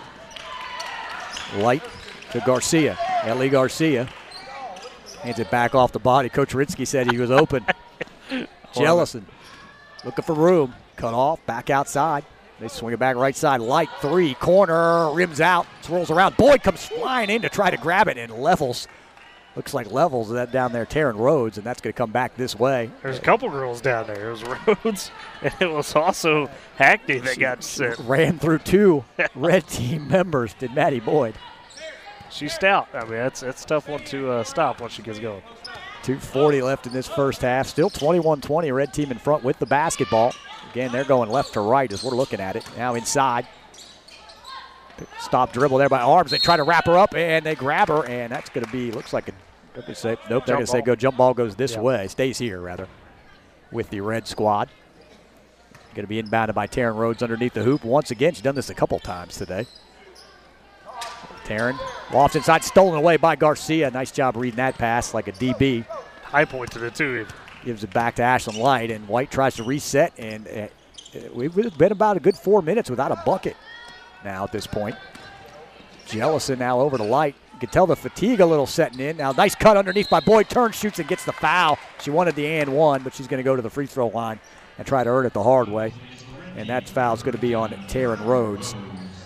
Light to Garcia. Ellie Garcia hands it back off the body. Coach Ritzky said he was open. Jellison looking for room. Cut off, back outside. They swing it back right side. Light three, corner, rims out, swirls around. Boyd comes flying in to try to grab it and levels. Looks like levels that down there, Taryn Rhodes, and that's going to come back this way. There's a couple girls down there. It was Rhodes, and it was also Hackney that got sent. Ran through two red team members, did Maddie Boyd. She's stout. I mean, that's a tough one to stop once she gets going. 2:40 left in this first half. Still 21-20, red team in front with the basketball. Again, they're going left to right as we're looking at it. Now inside. Stop dribble there by Arms. They try to wrap her up, and they grab her, and that's going to be, looks like a, nope, they're going to say go jump ball goes this way. Stays here, rather, with the red squad. Going to be inbounded by Taryn Rhodes underneath the hoop. Once again, she's done this a couple times today. Taryn, lofts inside, stolen away by Garcia. Nice job reading that pass like a DB. High pointed it too. Gives it back to Ashlyn Light, and White tries to reset, and we've been about a good 4 minutes without a bucket now at this point. Jellison now over to Light. You can tell the fatigue a little setting in. Now nice cut underneath by Boyd. Turns, shoots, and gets the foul. She wanted the and one, but she's going to go to the free throw line and try to earn it the hard way. And that foul is going to be on Taryn Rhodes.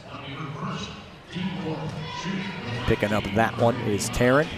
Picking up that one is Taryn.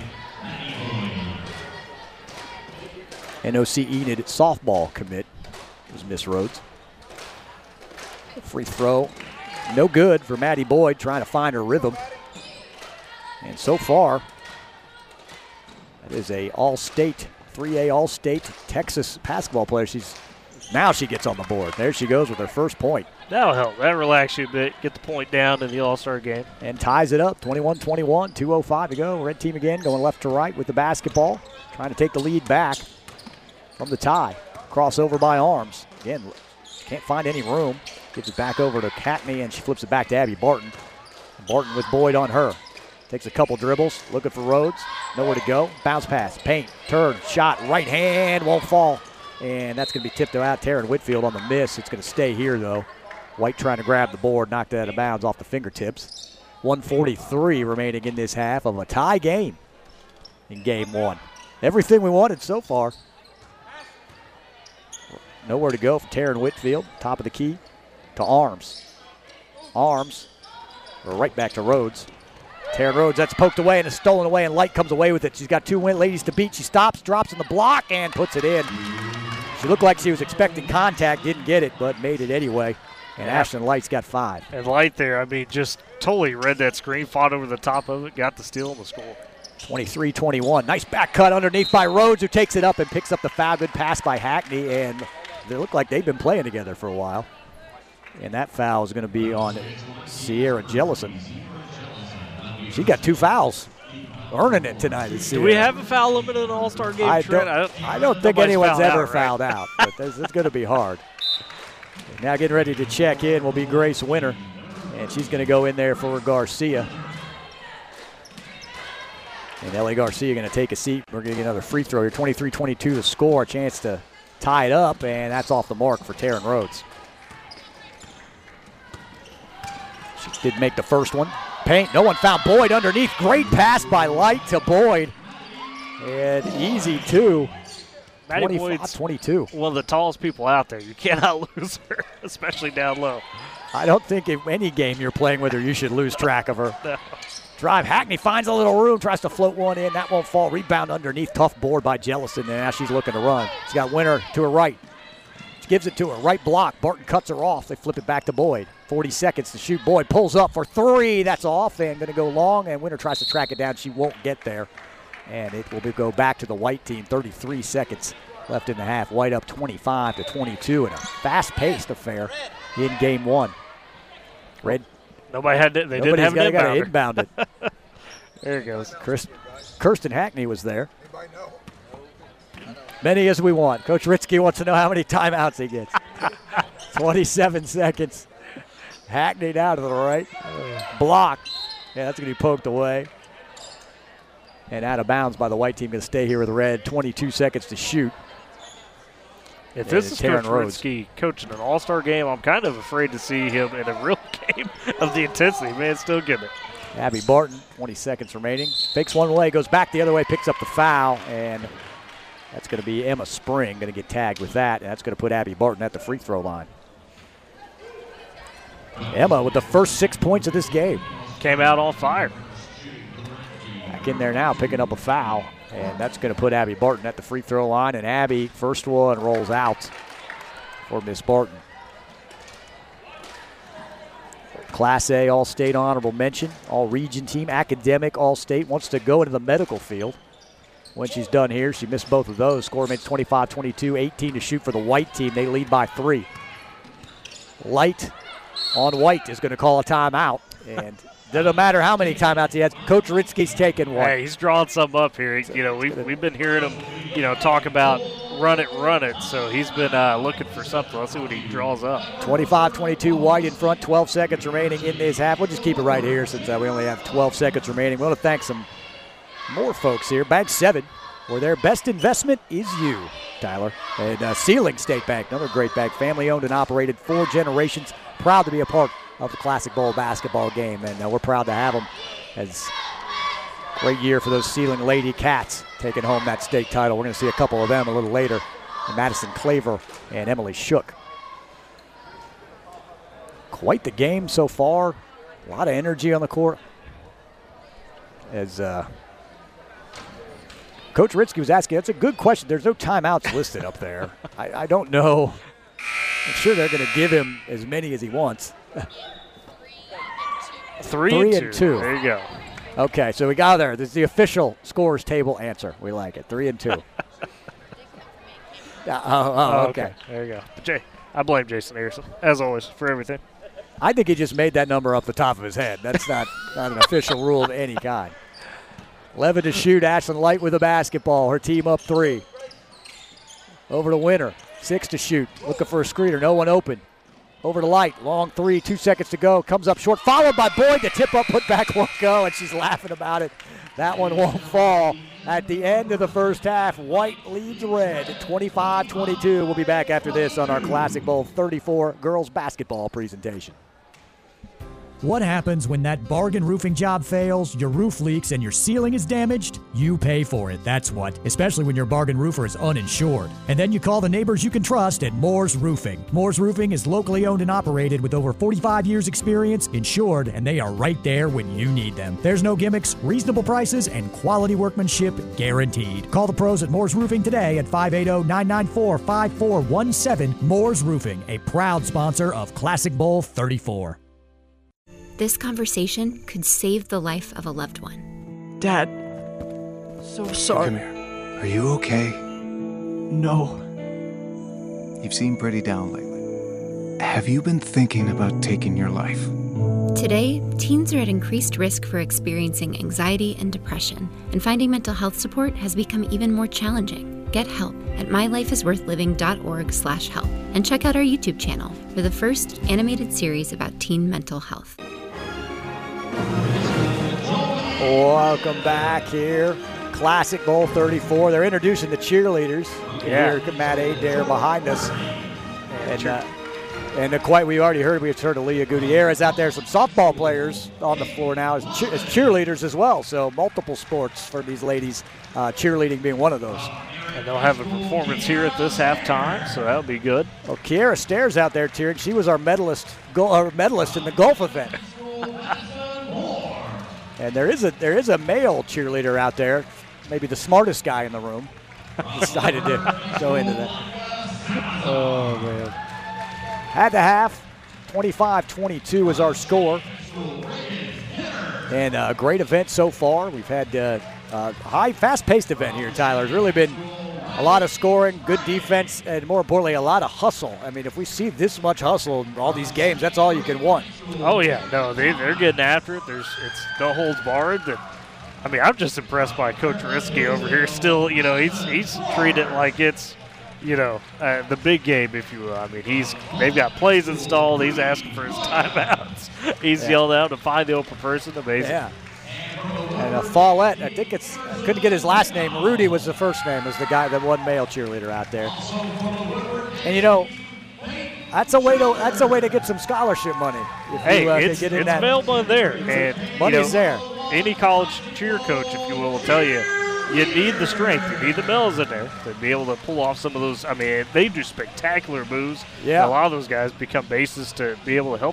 NOC Enid softball commit was Miss Rhodes. Free throw, no good for Maddie Boyd, trying to find her rhythm. And so far, that is a all-state, 3A all-state Texas basketball player. Now she gets on the board. There she goes with her first point. That'll help. That'll relax you a bit. Get the point down in the All-Star game. And ties it up, 21-21, 2:05 to go. Red team again going left to right with the basketball. Trying to take the lead back from the tie. Crossover by Arms. Again, can't find any room. Gives it back over to Hackney, and she flips it back to Abby Barton. Barton with Boyd on her. Takes a couple dribbles, looking for Rhodes. Nowhere to go. Bounce pass, paint, turn, shot, right hand, won't fall. And that's going to be tipped out. Taryn Whitfield on the miss. It's going to stay here, though. White trying to grab the board, knocked it out of bounds off the fingertips. 1:43 remaining in this half of a tie game in game one. Everything we wanted so far. Nowhere to go for Taryn Whitfield. Top of the key to Arms. Arms, right back to Rhodes. Taryn Rhodes, that's poked away and is stolen away, and Light comes away with it. She's got two ladies to beat. She stops, drops in the block, and puts it in. She looked like she was expecting contact, didn't get it, but made it anyway. And Ashlyn Light's got 5. And Light there, I mean, just totally read that screen, fought over the top of it, got the steal and the score. 23-21. Nice back cut underneath by Rhodes, who takes it up and picks up the foul. Good pass by Hackney, and they look like they've been playing together for a while. And that foul is going to be on Sierra Jellison. She got 2 fouls. Earning it tonight. Do we have a foul limit in an All-Star game? I don't think anyone's ever fouled out, but it's going to be hard. Now getting ready to check in will be Grace Winter, and she's going to go in there for Garcia. And Ellie Garcia going to take a seat. We're going to get another free throw here. 23-22 to score, a chance to tie it up, and that's off the mark for Taryn Rhodes. She did make the first one. Paint, no one found Boyd underneath. Great pass by Light to Boyd. And easy two. Maddie Boyd's 22. One of the tallest people out there. You cannot lose her, especially down low. I don't think in any game you're playing with her, you should lose track of her. No. Drive, Hackney finds a little room, tries to float one in. That won't fall. Rebound underneath. Tough board by Jellison, and now she's looking to run. She's got Winter to her right. She gives it to her. Right block. Barton cuts her off. They flip it back to Boyd. 40 seconds to shoot. Boyd pulls up for 3. That's off and going to go long, and Winter tries to track it down. She won't get there. And it will go back to the White team. 33 seconds left in the half. White up 25-22 in a fast-paced affair in game one. Red. Nobody had it. They didn't have an inbounder. Inbound it. There it goes. Kirsten Hackney was there. Many as we want. Coach Ritzke wants to know how many timeouts he gets. 27 seconds. Hackney down to the right. Block. Yeah, that's going to be poked away. And out of bounds by the White team. Going to stay here with the Red. 22 seconds to shoot. If this is Coach Ritzke coaching an all-star game, I'm kind of afraid to see him in a real game of the intensity. Man, still getting it. Abby Barton, 20 seconds remaining. Fakes one way, goes back the other way, picks up the foul, and That's going to be Emma Spring going to get tagged with that, and that's going to put Abby Barton at the free throw line. Emma with the first 6 points of this game. Came out on fire. Back in there now, picking up a foul, and that's going to put Abby Barton at the free throw line, and Abby, first one, rolls out for Miss Barton. Class A All-State honorable mention, All-Region team, Academic All-State, wants to go into the medical field. When she's done here, she missed both of those. Score makes 25-22, 18 to shoot for the white team. They lead by 3. Light on White is going to call a timeout, and doesn't matter how many timeouts he has. Coach Ritzke's taking one. Hey, he's drawing something up here. You know, we've been hearing him, talk about run it. So he's been looking for something. Let's see what he draws up. 25-22, White in front. 12 seconds remaining in this half. We'll just keep it right here since we only have 12 seconds remaining. We want to thank some more folks here. Bank 7, where their best investment is you, Tyler. And Ceiling State Bank, another great bank, family-owned and operated, 4 generations. Proud to be a part of the Classic Bowl basketball game, and we're proud to have them. As great year for those Ceiling Lady Cats taking home that state title. We're going to see a couple of them a little later, Madison Claver and Emily Shook. Quite the game so far. A lot of energy on the court. As Coach Ritzke was asking, that's a good question. There's no timeouts listed up there. I don't know. I'm sure they're going to give him as many as he wants. 3 and 2. There you go. Okay, so we got there. This is the official scores table answer. We like it. 3 and 2. Okay. There you go. I blame Jason Harrison, as always, for everything. I think he just made that number off the top of his head. That's not an official rule of any kind. 11 to shoot. Ashlyn Light with the basketball. Her team up 3. Over to Winter. 6 to shoot. Looking for a screener. No one open. Over to Light. Long 3. 2 seconds to go. Comes up short. Followed by Boyd. The tip up. Put back won't go. And she's laughing about it. That one won't fall. At the end of the first half, White leads Red 25-22. We'll be back after this on our Classic Bowl 34 girls basketball presentation. What happens when that bargain roofing job fails, your roof leaks, and your ceiling is damaged? You pay for it, that's what, especially when your bargain roofer is uninsured. And then you call the neighbors you can trust at Moore's Roofing. Moore's Roofing is locally owned and operated with over 45 years experience, insured, and they are right there when you need them. There's no gimmicks, reasonable prices, and quality workmanship guaranteed. Call the pros at Moore's Roofing today at 580-994-5417. Moore's Roofing, a proud sponsor of Classic Bowl 34. This conversation could save the life of a loved one. Dad, so sorry. Come here. Are you okay? No. You've seemed pretty down lately. Have you been thinking about taking your life? Today, teens are at increased risk for experiencing anxiety and depression, and finding mental health support has become even more challenging. Get help at mylifeisworthliving.org/help, and check out our YouTube channel for the first animated series about teen mental health. Welcome back here. Classic Bowl 34. They're introducing the cheerleaders. You can hear Matt Adair behind us. And we already heard, we heard Aaliyah Gutierrez out there. Some softball players on the floor now as cheerleaders as well. So multiple sports for these ladies, cheerleading being one of those. And they'll have a performance here at this halftime, so that'll be good. Well, Kiara Stairs out there cheering. She was our medalist in the golf event. And there is a male cheerleader out there, maybe the smartest guy in the room, decided to go into that. Oh, man. At the half, 25-22 is our score. And a great event so far. We've had a high, fast-paced event here, Tyler. It's really been a lot of scoring, good defense, and more importantly, a lot of hustle. I mean, if we see this much hustle in all these games, that's all you can want. Oh, yeah. No, they're getting after it. It's no holds barred. I'm just impressed by Coach Ritzke over here. Still, he's treated it like it's, the big game, if you will. I mean, they've got plays installed. He's asking for his timeouts. He's yelled out to find the open person. Amazing. Yeah. And Follett, I think couldn't get his last name. Rudy was the first name, was the guy, the one male cheerleader out there. And that's a way to get some scholarship money. It's available there. And money's there. Any college cheer coach, if you will tell you, you need the strength. You need the bells in there to be able to pull off some of those. I mean, they do spectacular moves. Yeah. A lot of those guys become bases to be able to help.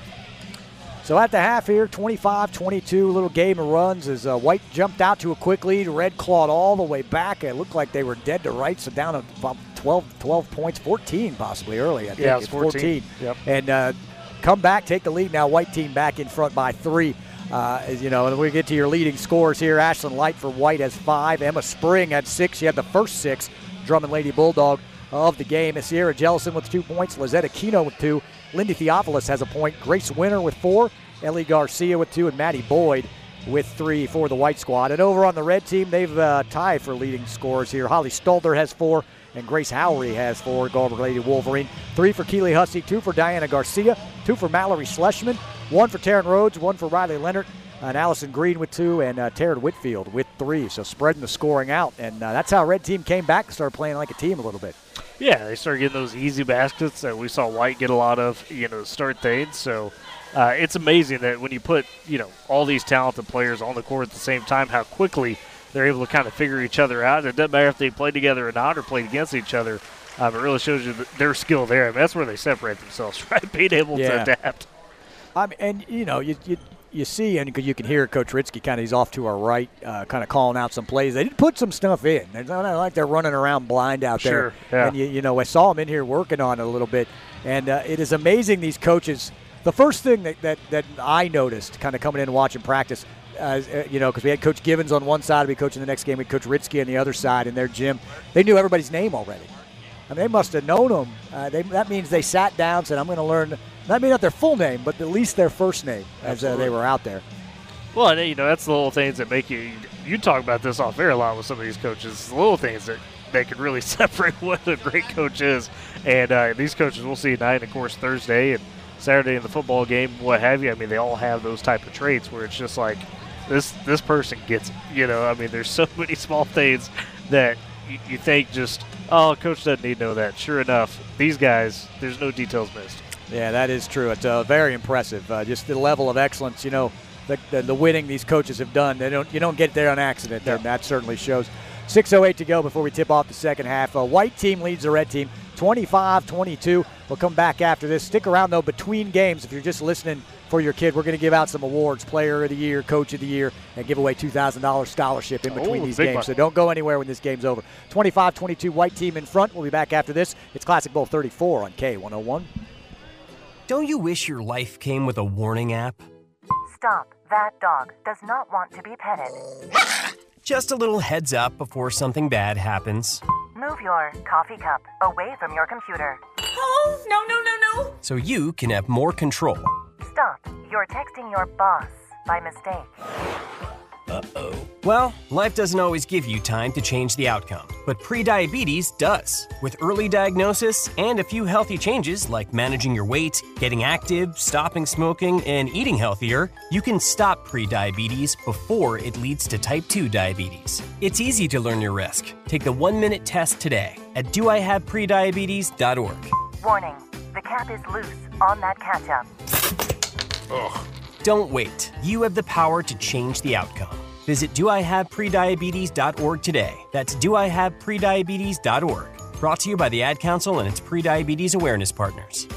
So at the half here, 25-22, little game of runs as White jumped out to a quick lead. Red clawed all the way back. It looked like they were dead to rights, so down about 12 points, 14 possibly early. I think. Yeah, it was 14. Yep. And come back, take the lead now. White team back in front by 3. As you know, and we get to your leading scores here. Ashlyn Light for White has 5. Emma Spring had 6. She had the first 6. Drummond Lady Bulldog of the game. Sierra Jellison with 2 points. Lizetta Kino with 2. Lindy Theophilus has a point. Grace Winter with 4. Ellie Garcia with 2. And Maddie Boyd with 3 for the White squad. And over on the red team, they've tied for leading scorers here. Holly Stolder has 4. And Grace Howery has 4. Galway Lady Wolverine. 3 for Keely Hussey. 2 for Diana Garcia. 2 for Mallory Schleshman. 1 for Taryn Rhodes. 1 for Riley Leonard. And Allison Green with 2. And Taryn Whitfield with 3. So spreading the scoring out. And that's how red team came back and started playing like a team a little bit. Yeah, they started getting those easy baskets that we saw White get a lot of, to start things. So it's amazing that when you put, all these talented players on the court at the same time, how quickly they're able to kind of figure each other out. And it doesn't matter if they play together or not or played against each other. It really shows you their skill there. I mean, that's where they separate themselves, right? Being able to adapt. And, you see, and you can hear Coach Ritzke he's off to our right, kind of calling out some plays. They did put some stuff in. It's not like they're running around blind out there. Sure, yeah. And, I saw them in here working on it a little bit. And it is amazing, these coaches. The first thing that I noticed kind of coming in and watching practice, because we had Coach Givens on one side, we coaching the next game, we had Coach Ritzke on the other side in their gym. They knew everybody's name already. I mean, they must have known them. That means they sat down and said, I'm going to learn, not their full name, but at least their first name as they were out there. Well, and, that's the little things that make you talk about this off air a lot with some of these coaches, the little things that they can really separate what a great coach is. And these coaches we'll see tonight, of course, Thursday and Saturday in the football game, what have you. I mean, they all have those type of traits where it's just like this person gets it. I mean, there's so many small things that you think just, coach doesn't need to know that. Sure enough, these guys, there's no details missed. Yeah, that is true. It's very impressive. Just the level of excellence, the winning these coaches have done. You don't get there on accident, and that certainly shows. 6:08 to go before we tip off the second half. White team leads the red team 25-22. We'll come back after this. Stick around, though, between games. If you're just listening for your kid, we're going to give out some awards, Player of the Year, Coach of the Year, and give away $2,000 scholarship in between these games. Money. So don't go anywhere when this game's over. 25-22, White team in front. We'll be back after this. It's Classic Bowl 34 on K101. Don't you wish your life came with a warning app? Stop. That dog does not want to be petted. Just a little heads up before something bad happens. Move your coffee cup away from your computer. Oh, no. So you can have more control. Stop. You're texting your boss by mistake. Uh-oh. Well, life doesn't always give you time to change the outcome, but prediabetes does. With early diagnosis and a few healthy changes like managing your weight, getting active, stopping smoking, and eating healthier, you can stop prediabetes before it leads to type 2 diabetes. It's easy to learn your risk. Take the 1-minute test today at doihaveprediabetes.org. Warning, the cap is loose on that ketchup. Ugh. Don't wait. You have the power to change the outcome. Visit doihaveprediabetes.org today. That's doihaveprediabetes.org. Brought to you by the Ad Council and its prediabetes awareness partners.